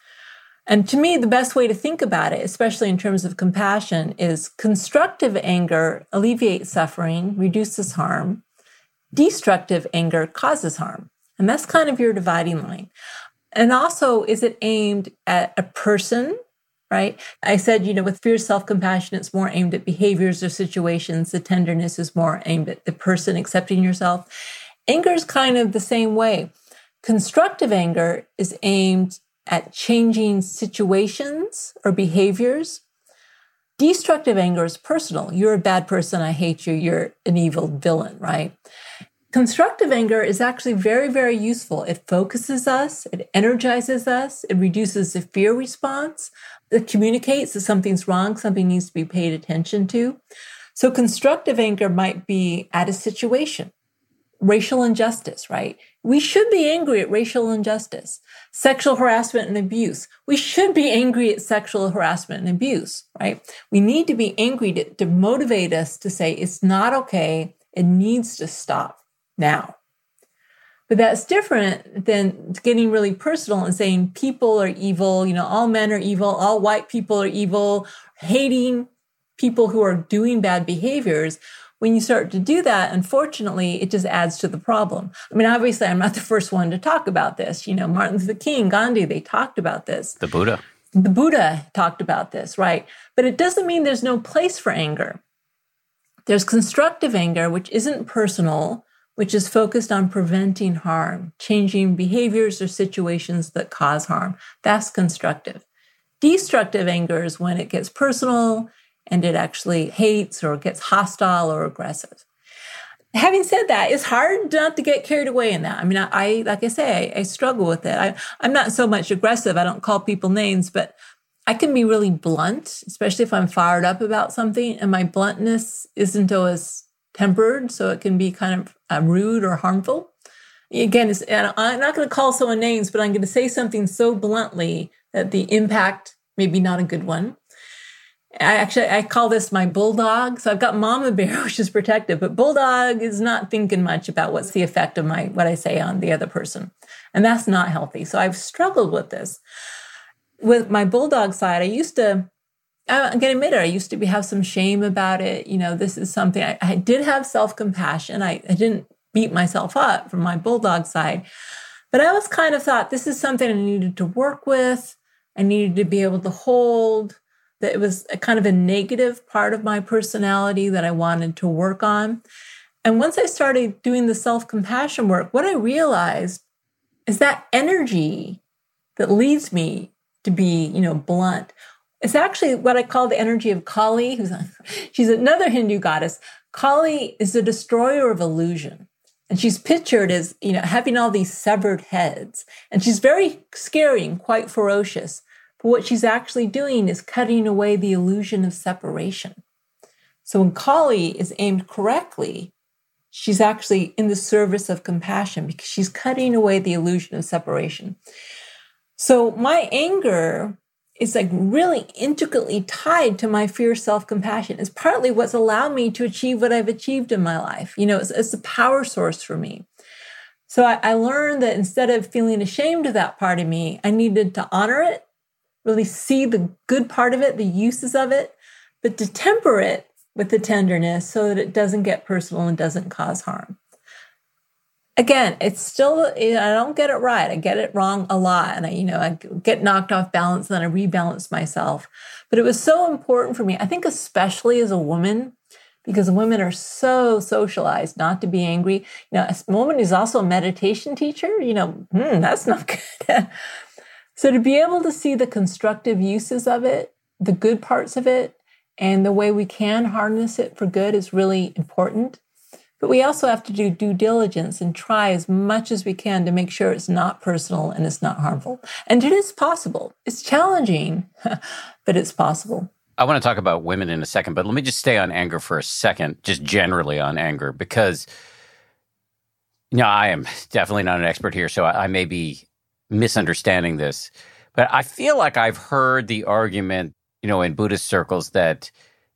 And to me, the best way to think about it, especially in terms of compassion, is constructive anger alleviates suffering, reduces harm. Destructive anger causes harm. And that's kind of your dividing line. And also, is it aimed at a person, right? I said, you know, with fierce self-compassion, it's more aimed at behaviors or situations. The tenderness is more aimed at the person accepting yourself. Anger is kind of the same way. Constructive anger is aimed at changing situations or behaviors. Destructive anger is personal. You're a bad person. I hate you. You're an evil villain, right? Constructive anger is actually very, very useful. It focuses us. It energizes us. It reduces the fear response. It communicates that something's wrong, something needs to be paid attention to. So constructive anger might be at a situation. Racial injustice, right? We should be angry at racial injustice. Sexual harassment and abuse. We should be angry at sexual harassment and abuse, right? We need to be angry to, to motivate us to say it's not okay. It needs to stop now. But that's different than getting really personal and saying people are evil, you know, all men are evil, all white people are evil, hating people who are doing bad behaviors. When you start to do that, unfortunately, it just adds to the problem. I mean, obviously, I'm not the first one to talk about this. You know, Martin Luther King, Gandhi, they talked about this. The Buddha. The Buddha talked about this, right? But it doesn't mean there's no place for anger. There's constructive anger, which isn't personal, which is focused on preventing harm, changing behaviors or situations that cause harm. That's constructive. Destructive anger is when it gets personal and it actually hates or gets hostile or aggressive. Having said that, it's hard not to get carried away in that. I mean, I, I like I say, I, I struggle with it. I, I'm not so much aggressive. I don't call people names, but I can be really blunt, especially if I'm fired up about something, and my bluntness isn't always tempered, so it can be kind of uh, rude or harmful. Again, it's, and I'm not going to call someone names, but I'm going to say something so bluntly that the impact may be not a good one. I actually, I call this my bulldog. So I've got mama bear, which is protective, but bulldog is not thinking much about what's the effect of my, what I say on the other person. And that's not healthy. So I've struggled with this. With my bulldog side, I used to, I'm going to admit it, I used to be, have some shame about it. You know, this is something, I, I did have self-compassion. I, I didn't beat myself up from my bulldog side, but I always kind of thought this is something I needed to work with. I needed to be able to hold, that it was a kind of a negative part of my personality that I wanted to work on. And once I started doing the self-compassion work, what I realized is that energy that leads me to be, you know, blunt. It's actually what I call the energy of Kali, who's she's another Hindu goddess. Kali is the destroyer of illusion. And she's pictured as, you know, having all these severed heads. And she's very scary and quite ferocious. But what she's actually doing is cutting away the illusion of separation. So when Kali is aimed correctly, she's actually in the service of compassion because she's cutting away the illusion of separation. So my anger is like really intricately tied to my fierce self-compassion. It's partly what's allowed me to achieve what I've achieved in my life. You know, it's, it's a power source for me. So I, I learned that instead of feeling ashamed of that part of me, I needed to honor it, really see the good part of it, the uses of it, but to temper it with the tenderness so that it doesn't get personal and doesn't cause harm. Again, it's still, I don't get it right. I get it wrong a lot. And I, you know, I get knocked off balance and then I rebalance myself. But it was so important for me, I think especially as a woman, because women are so socialized not to be angry. You know, as a woman who's also a meditation teacher, you know, hmm, that's not good. So to be able to see the constructive uses of it, the good parts of it, and the way we can harness it for good is really important. But we also have to do due diligence and try as much as we can to make sure it's not personal and it's not harmful. And it is possible. It's challenging, but it's possible. I want to talk about women in a second, but let me just stay on anger for a second, just generally on anger, because, you know, I am definitely not an expert here, so I, I may be misunderstanding this. But I feel like I've heard the argument, you know, in Buddhist circles that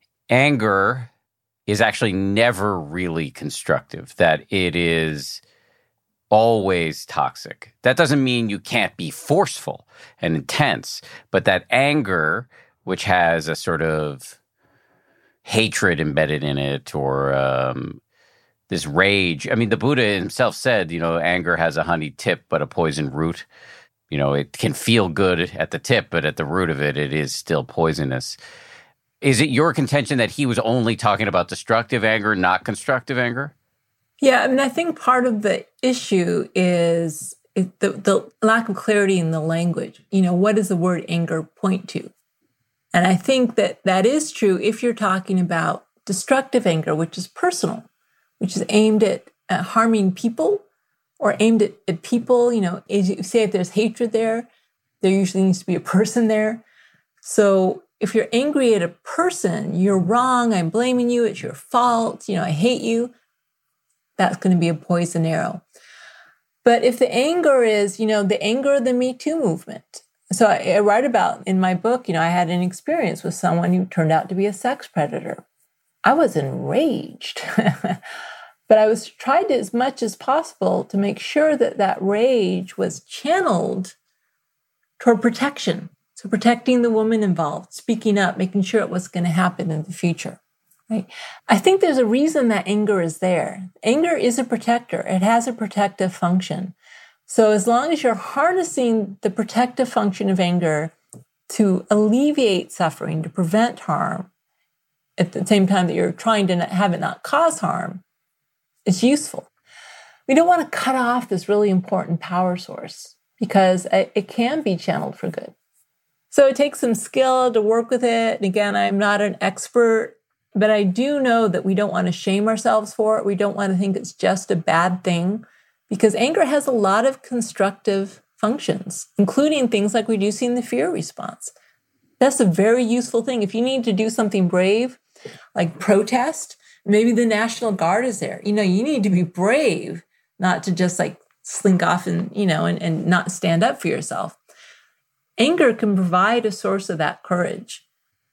anger is actually never really constructive, that it is always toxic. That doesn't mean you can't be forceful and intense, but that anger, which has a sort of hatred embedded in it or um, this rage. I mean, the Buddha himself said, you know, anger has a honey tip, but a poison root. You know, it can feel good at the tip, but at the root of it, it is still poisonous. Is it your contention that he was only talking about destructive anger, not constructive anger? Yeah, I mean, I think part of the issue is the, the lack of clarity in the language. You know, what does the word anger point to? And I think that that is true if you're talking about destructive anger, which is personal, which is aimed at uh, harming people or aimed at, at people. You know, as you say, if there's hatred there, there usually needs to be a person there. So if you're angry at a person, you're wrong, I'm blaming you, it's your fault, you know, I hate you, that's going to be a poison arrow. But if the anger is, you know, the anger of the Me Too movement. So I, I write about in my book, you know, I had an experience with someone who turned out to be a sex predator. I was enraged, but I was tried as much as possible to make sure that that rage was channeled toward protection. So protecting the woman involved, speaking up, making sure it was going to happen in the future, right? I think there's a reason that anger is there. Anger is a protector. It has a protective function. So as long as you're harnessing the protective function of anger to alleviate suffering, to prevent harm, at the same time that you're trying to have it not cause harm, it's useful. We don't want to cut off this really important power source because it can be channeled for good. So it takes some skill to work with it. And again, I'm not an expert, but I do know that we don't want to shame ourselves for it. We don't want to think it's just a bad thing because anger has a lot of constructive functions, including things like reducing the fear response. That's a very useful thing. If you need to do something brave, like protest, maybe the National Guard is there. You know, you need to be brave, not to just like slink off and, you know, and, and not stand up for yourself. Anger can provide a source of that courage.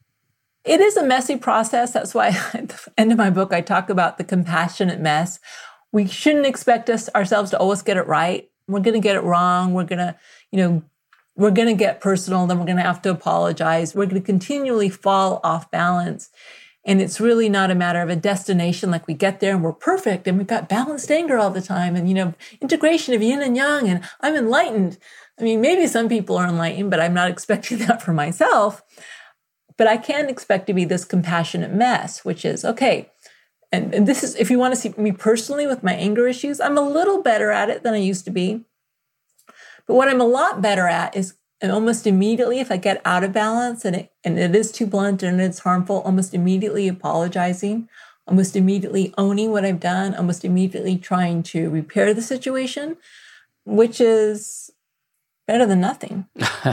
It is a messy process. That's why at the end of my book, I talk about the compassionate mess. We shouldn't expect us ourselves to always get it right. We're going to get it wrong. We're going to, you know, we're going to get personal, then we're going to have to apologize. We're going to continually fall off balance. And it's really not a matter of a destination, like we get there and we're perfect and we've got balanced anger all the time and, you know, integration of yin and yang and I'm enlightened. I mean, maybe some people are enlightened, but I'm not expecting that for myself. But I can expect to be this compassionate mess, which is, okay, and, and this is, if you want to see me personally with my anger issues, I'm a little better at it than I used to be. But what I'm a lot better at is almost immediately, if I get out of balance and it, and it is too blunt and it's harmful, almost immediately apologizing, almost immediately owning what I've done, almost immediately trying to repair the situation, which is better than nothing.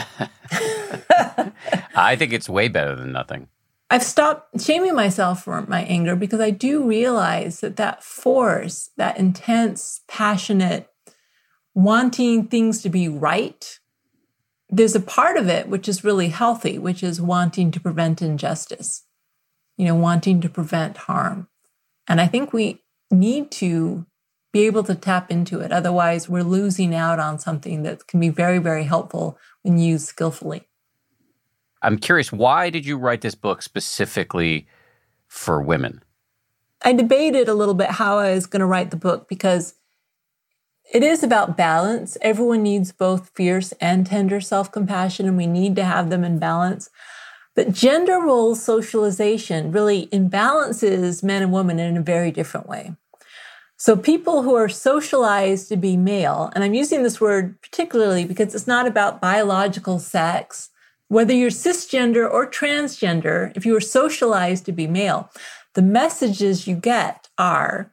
I think it's way better than nothing. I've stopped shaming myself for my anger because I do realize that that force, that intense, passionate, wanting things to be right, there's a part of it which is really healthy, which is wanting to prevent injustice, you know, wanting to prevent harm. And I think we need to be able to tap into it. Otherwise, we're losing out on something that can be very, very helpful when used skillfully. I'm curious, why did you write this book specifically for women? I debated a little bit how I was going to write the book because it is about balance. Everyone needs both fierce and tender self-compassion, and we need to have them in balance. But gender role socialization really imbalances men and women in a very different way. So people who are socialized to be male, and I'm using this word particularly because it's not about biological sex, whether you're cisgender or transgender, if you are socialized to be male, the messages you get are,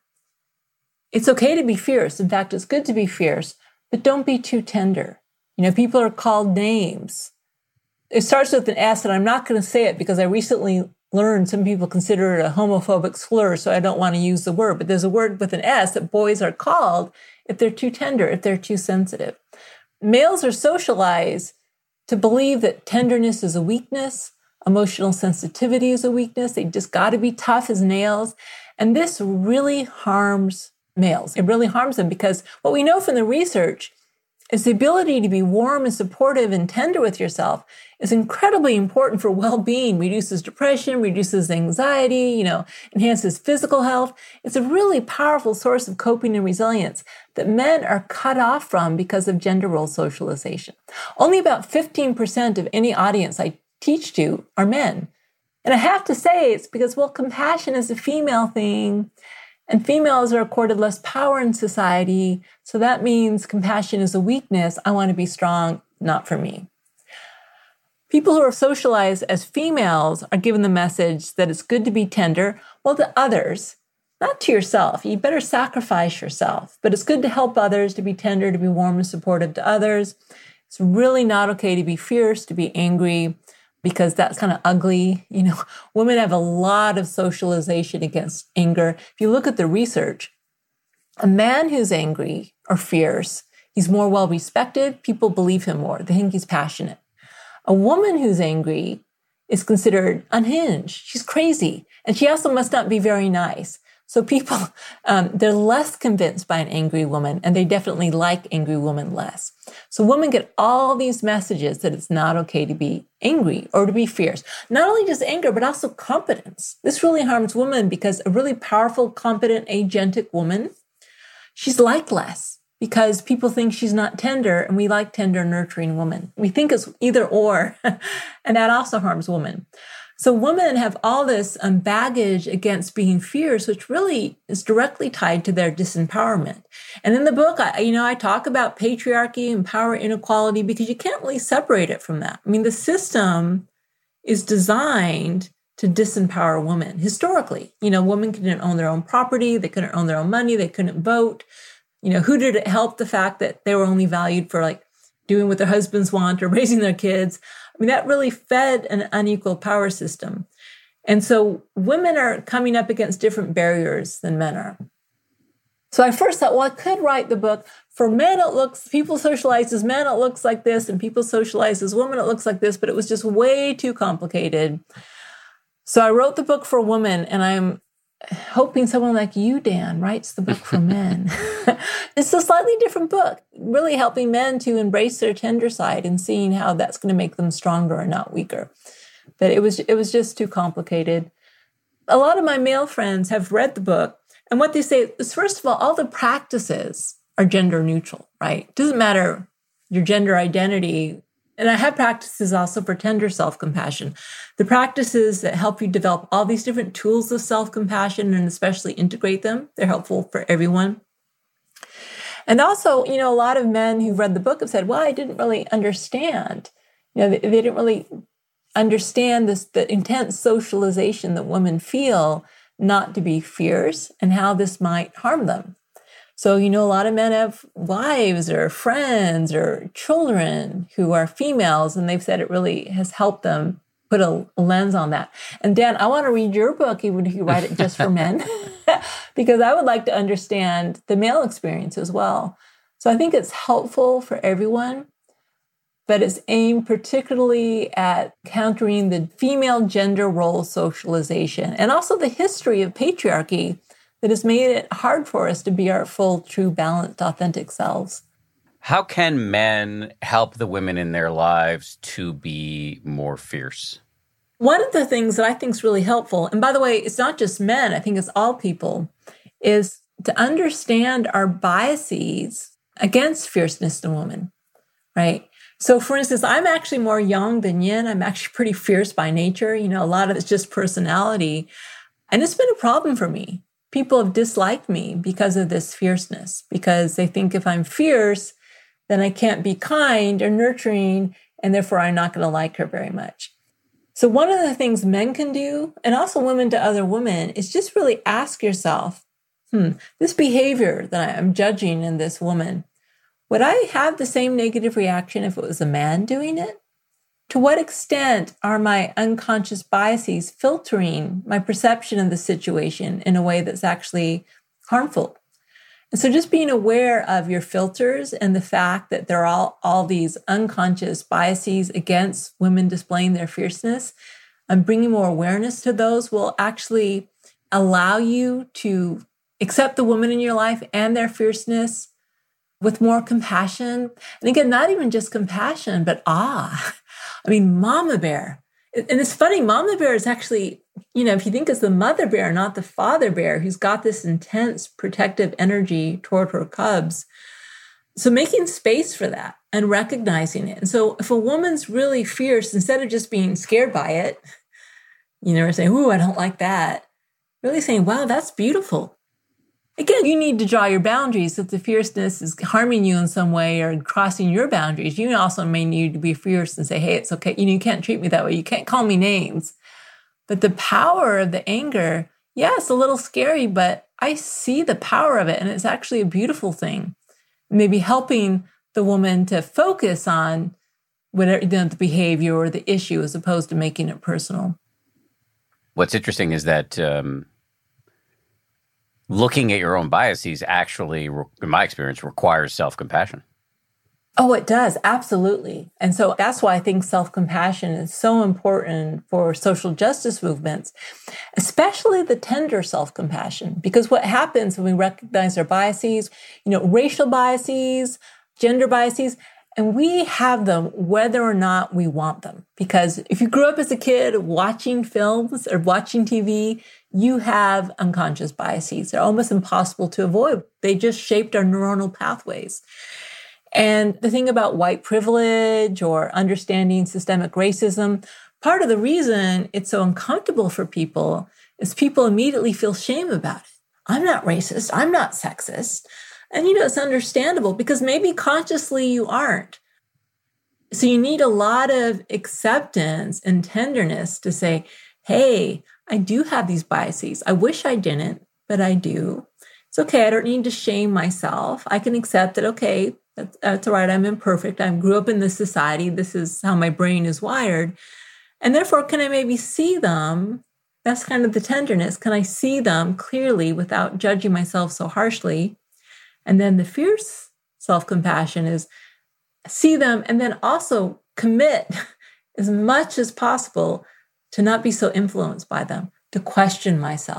it's okay to be fierce. In fact, it's good to be fierce, but don't be too tender. You know, people are called names. It starts with an S, and I'm not going to say it because I recently learned some people consider it a homophobic slur, so I don't want to use the word. But there's a word with an S that boys are called if they're too tender, if they're too sensitive. Males are socialized to believe that tenderness is a weakness, emotional sensitivity is a weakness. They just got to be tough as nails. And this really harms males. It really harms them because what we know from the research is the ability to be warm and supportive and tender with yourself is incredibly important for well-being, reduces depression, reduces anxiety, you know, enhances physical health. It's a really powerful source of coping and resilience that men are cut off from because of gender role socialization. Only about fifteen percent of any audience I teach to are men. And I have to say it's because, well, compassion is a female thing, and females are accorded less power in society. So that means compassion is a weakness. I want to be strong, not for me. People who are socialized as females are given the message that it's good to be tender, well, to others, not to yourself. You better sacrifice yourself, but it's good to help others, to be tender, to be warm and supportive to others. It's really not okay to be fierce, to be angry, because that's kind of ugly. You know, women have a lot of socialization against anger. If you look at the research, a man who's angry or fierce, he's more well-respected. People believe him more. They think he's passionate. A woman who's angry is considered unhinged. She's crazy. And she also must not be very nice. So people, um, they're less convinced by an angry woman, and they definitely like angry women less. So women get all these messages that it's not okay to be angry or to be fierce. Not only just anger, but also competence. This really harms women because a really powerful, competent, agentic woman, she's liked less because people think she's not tender, and we like tender, nurturing women. We think it's either or, and that also harms women. So women have all this um, baggage against being fierce, which really is directly tied to their disempowerment. And in the book, I, you know, I talk about patriarchy and power inequality because you can't really separate it from that. I mean, the system is designed to disempower women historically. You know, women couldn't own their own property. They couldn't own their own money. They couldn't vote. You know, who did it help? The fact that they were only valued for like doing what their husbands want or raising their kids. I mean, that really fed an unequal power system. And so women are coming up against different barriers than men are. So I first thought, well, I could write the book. For men, it looks, people socialize as men, it looks like this, and people socialize as women, it looks like this, but it was just way too complicated. So I wrote the book for women, and I'm hoping someone like you, Dan, writes the book for men. It's a slightly different book, really helping men to embrace their tender side and seeing how that's going to make them stronger and not weaker. But it was it was just too complicated. A lot of my male friends have read the book, and what they say is, first of all, all the practices are gender neutral, right? It doesn't matter your gender identity. And I have practices also for tender self-compassion. The practices that help you develop all these different tools of self-compassion and especially integrate them, they're helpful for everyone. And also, you know, a lot of men who read the book have said, well, I didn't really understand. You know, they, they didn't really understand this, the intense socialization that women feel not to be fierce and how this might harm them. So, you know, a lot of men have wives or friends or children who are females, and they've said it really has helped them put a lens on that. And Dan, I want to read your book, even if you write it just for men, because I would like to understand the male experience as well. So I think it's helpful for everyone, but it's aimed particularly at countering the female gender role socialization and also the history of patriarchy that has made it hard for us to be our full, true, balanced, authentic selves. How can men help the women in their lives to be more fierce? One of the things that I think is really helpful, and by the way, it's not just men, I think it's all people, is to understand our biases against fierceness in women, right? So for instance, I'm actually more yang than yin. I'm actually pretty fierce by nature. You know, a lot of it's just personality. And it's been a problem for me. People have disliked me because of this fierceness, because they think if I'm fierce, then I can't be kind or nurturing, and therefore I'm not going to like her very much. So one of the things men can do, and also women to other women, is just really ask yourself, hmm, this behavior that I'm judging in this woman, would I have the same negative reaction if it was a man doing it? To what extent are my unconscious biases filtering my perception of the situation in a way that's actually harmful? And so just being aware of your filters and the fact that there are all, all these unconscious biases against women displaying their fierceness, and bringing more awareness to those will actually allow you to accept the woman in your life and their fierceness with more compassion. And again, not even just compassion, but awe. I mean, mama bear. And it's funny, mama bear is actually, you know, if you think it's the mother bear, not the father bear, who's got this intense protective energy toward her cubs. So making space for that and recognizing it. And so if a woman's really fierce, instead of just being scared by it, you know, or saying, ooh, I don't like that, really saying, wow, that's beautiful. Again, you need to draw your boundaries. If the fierceness is harming you in some way or crossing your boundaries, you also may need to be fierce and say, hey, it's okay. You know, you can't treat me that way. You can't call me names. But the power of the anger, yeah, it's a little scary, but I see the power of it. And it's actually a beautiful thing. Maybe helping the woman to focus on whatever, you know, the behavior or the issue as opposed to making it personal. What's interesting is that um, looking at your own biases actually, in my experience, requires self-compassion. Oh, it does. Absolutely. And so that's why I think self-compassion is so important for social justice movements, especially the tender self-compassion. Because what happens when we recognize our biases, you know, racial biases, gender biases, and we have them whether or not we want them. Because if you grew up as a kid watching films or watching T V, you have unconscious biases. They're almost impossible to avoid. They just shaped our neuronal pathways. And the thing about white privilege or understanding systemic racism, part of the reason it's so uncomfortable for people is people immediately feel shame about it. I'm not racist. I'm not sexist. And, you know, it's understandable because maybe consciously you aren't. So you need a lot of acceptance and tenderness to say, hey, I do have these biases. I wish I didn't, but I do. It's okay. I don't need to shame myself. I can accept that, okay, that's, that's all right. I'm imperfect. I grew up in this society. This is how my brain is wired. And therefore, can I maybe see them? That's kind of the tenderness. Can I see them clearly without judging myself so harshly? And then the fierce self-compassion is see them and then also commit as much as possible to not be so influenced by them, to question myself,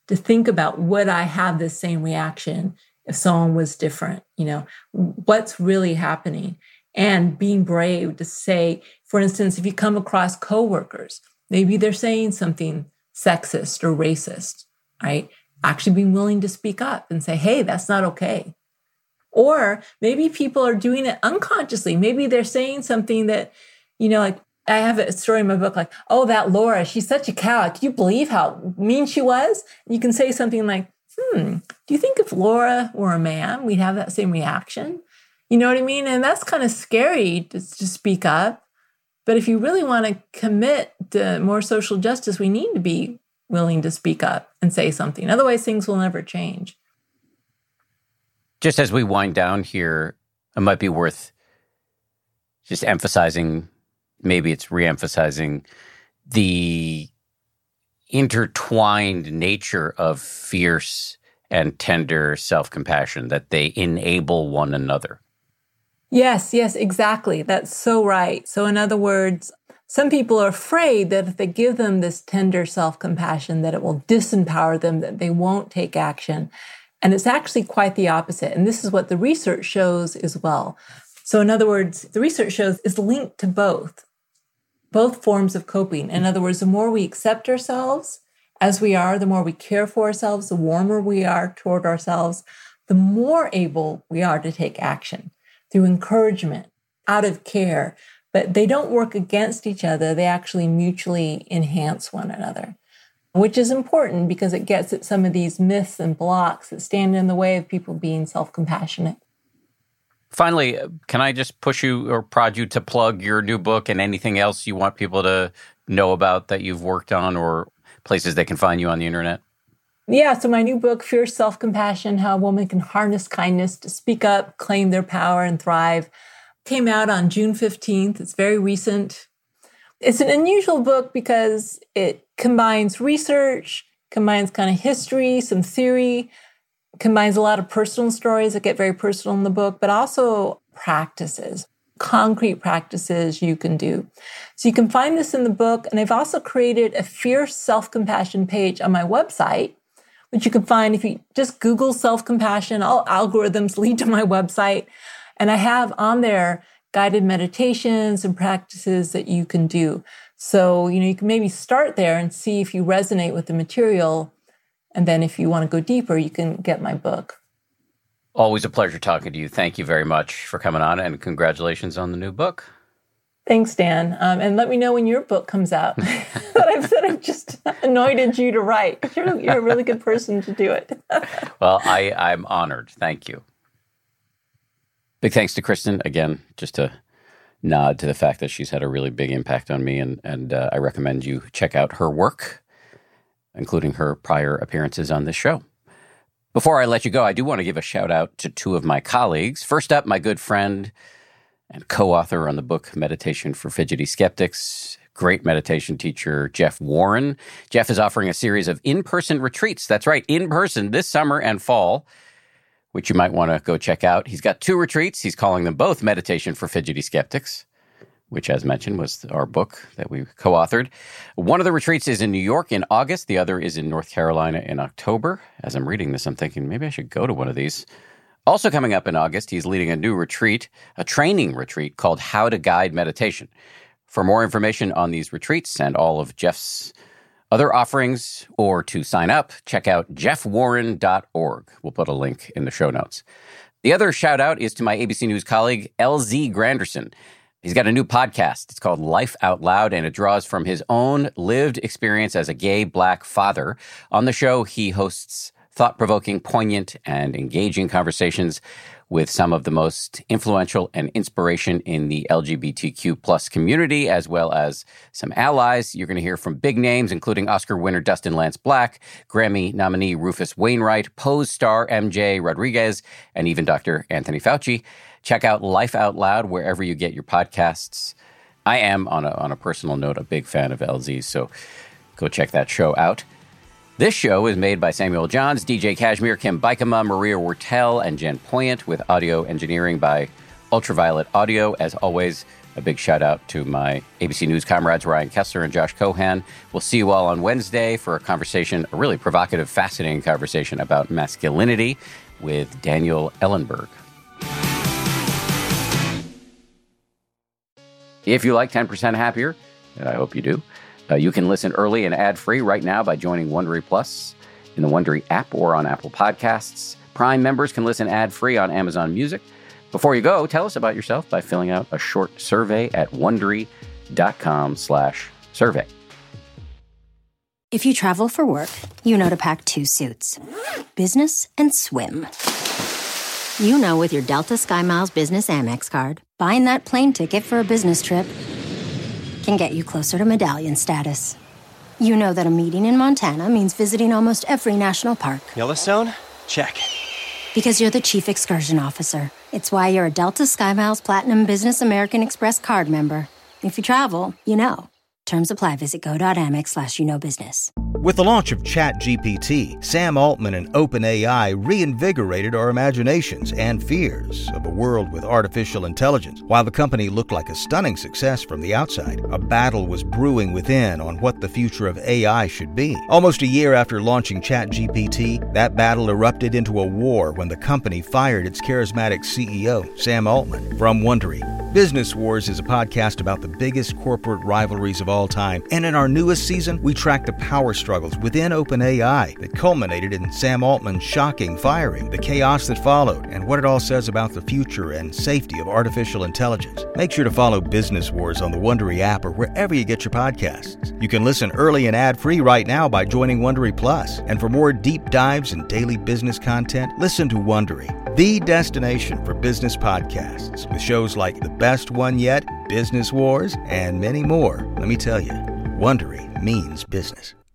to think about, would I have the same reaction if someone was different? You know, what's really happening? And being brave to say, for instance, if you come across coworkers, maybe they're saying something sexist or racist, right? Actually being willing to speak up and say, hey, that's not okay. Or maybe people are doing it unconsciously. Maybe they're saying something that, you know, like I have a story in my book, like, oh, that Laura, she's such a cow. Can you believe how mean she was? And you can say something like, hmm, do you think if Laura were a man, we'd have that same reaction? You know what I mean? And that's kind of scary to, to speak up. But if you really want to commit to more social justice, we need to be willing to speak up and say something. Otherwise, things will never change. Just as we wind down here, it might be worth just emphasizing, maybe it's re-emphasizing the intertwined nature of fierce and tender self-compassion, that they enable one another. Yes, yes, exactly. That's so right. So in other words, some people are afraid that if they give them this tender self-compassion, that it will disempower them, that they won't take action. And it's actually quite the opposite. And this is what the research shows as well. So in other words, the research shows is linked to both, both forms of coping. In other words, the more we accept ourselves as we are, the more we care for ourselves, the warmer we are toward ourselves, the more able we are to take action through encouragement, out of care. But they don't work against each other. They actually mutually enhance one another, which is important because it gets at some of these myths and blocks that stand in the way of people being self-compassionate. Finally, can I just push you or prod you to plug your new book and anything else you want people to know about that you've worked on, or places they can find you on the internet? Yeah, so my new book, Fierce Self-Compassion, How a Woman Can Harness Kindness to Speak Up, Claim Their Power, and Thrive, came out on June fifteenth. It's very recent. It's an unusual book because it combines research, combines kind of history, some theory, combines a lot of personal stories that get very personal in the book, but also practices, concrete practices you can do. So you can find this in the book. And I've also created a Fierce Self-Compassion page on my website, which you can find if you just Google self-compassion. All algorithms lead to my website. And I have on there guided meditations and practices that you can do. So, you know, you can maybe start there and see if you resonate with the material. And then if you want to go deeper, you can get my book. Always a pleasure talking to you. Thank you very much for coming on, and congratulations on the new book. Thanks, Dan. Um, and let me know when your book comes out that I've, that I've just anointed you to write. You're, you're a really good person to do it. Well, I, I'm honored. Thank you. Big thanks to Kristen, again, just to nod to the fact that she's had a really big impact on me, and, and uh, I recommend you check out her work, including her prior appearances on this show. Before I let you go, I do want to give a shout out to two of my colleagues. First up, my good friend and co-author on the book Meditation for Fidgety Skeptics, great meditation teacher, Jeff Warren. Jeff is offering a series of in-person retreats. That's right, in-person this summer and fall, which you might want to go check out. He's got two retreats. He's calling them both Meditation for Fidgety Skeptics, which, as mentioned, was our book that we co-authored. One of the retreats is in New York in August. The other is in North Carolina in October. As I'm reading this, I'm thinking maybe I should go to one of these. Also coming up in August, he's leading a new retreat, a training retreat called How to Guide Meditation. For more information on these retreats and all of Jeff's other offerings, or to sign up, check out jeff warren dot org. We'll put a link in the show notes. The other shout out is to my A B C News colleague, L Z Granderson. He's got a new podcast. It's called Life Out Loud, and it draws from his own lived experience as a gay Black father. On the show, he hosts thought-provoking, poignant, and engaging conversations with some of the most influential and inspiration in the L G B T Q plus community, as well as some allies. You're going to hear from big names, including Oscar winner Dustin Lance Black, Grammy nominee Rufus Wainwright, Pose star M J Rodriguez, and even Doctor Anthony Fauci. Check out Life Out Loud wherever you get your podcasts. I am, on a, on a personal note, a big fan of L Z, so go check that show out. This show is made by Samuel Johns, D J Kashmir, Kim Bikama, Maria Wertel, and Jen Poyant, with audio engineering by Ultraviolet Audio. As always, A big shout out to my A B C News comrades, Ryan Kessler and Josh Cohan. We'll see you all on Wednesday for a conversation, a really provocative, fascinating conversation about masculinity with Daniel Ellenberg. If you like ten percent Happier, and I hope you do, uh, you can listen early and ad-free right now by joining Wondery Plus in the Wondery app or on Apple Podcasts. Prime members can listen ad-free on Amazon Music. Before you go, tell us about yourself by filling out a short survey at Wondery.com slash survey. If you travel for work, you know to pack two suits. Business and swim. You know with your Delta SkyMiles Business Amex card, buying that plane ticket for a business trip can get you closer to medallion status. You know that a meeting in Montana means visiting almost every national park. Yellowstone? Check. Because you're the chief excursion officer. It's why you're a Delta SkyMiles Platinum Business American Express card member. If you travel, you know. Terms apply. Visit go.amex slash you know business. With the launch of ChatGPT, Sam Altman and OpenAI reinvigorated our imaginations and fears of a world with artificial intelligence. While the company looked like a stunning success from the outside, a battle was brewing within on what the future of A I should be. Almost a year after launching ChatGPT, that battle erupted into a war when the company fired its charismatic C E O, Sam Altman. From Wondery, Business Wars is a podcast about the biggest corporate rivalries of all time, and in our newest season, we track the power struggles within OpenAI that culminated in Sam Altman's shocking firing, the chaos that followed, and what it all says about the future and safety of artificial intelligence. Make sure to follow Business Wars on the Wondery app or wherever you get your podcasts. You can listen early and ad-free right now by joining Wondery Plus. And for more deep dives and daily business content, listen to Wondery, the destination for business podcasts, with shows like The Best One Yet, Business Wars, and many more. Let me tell you, Wondery means business.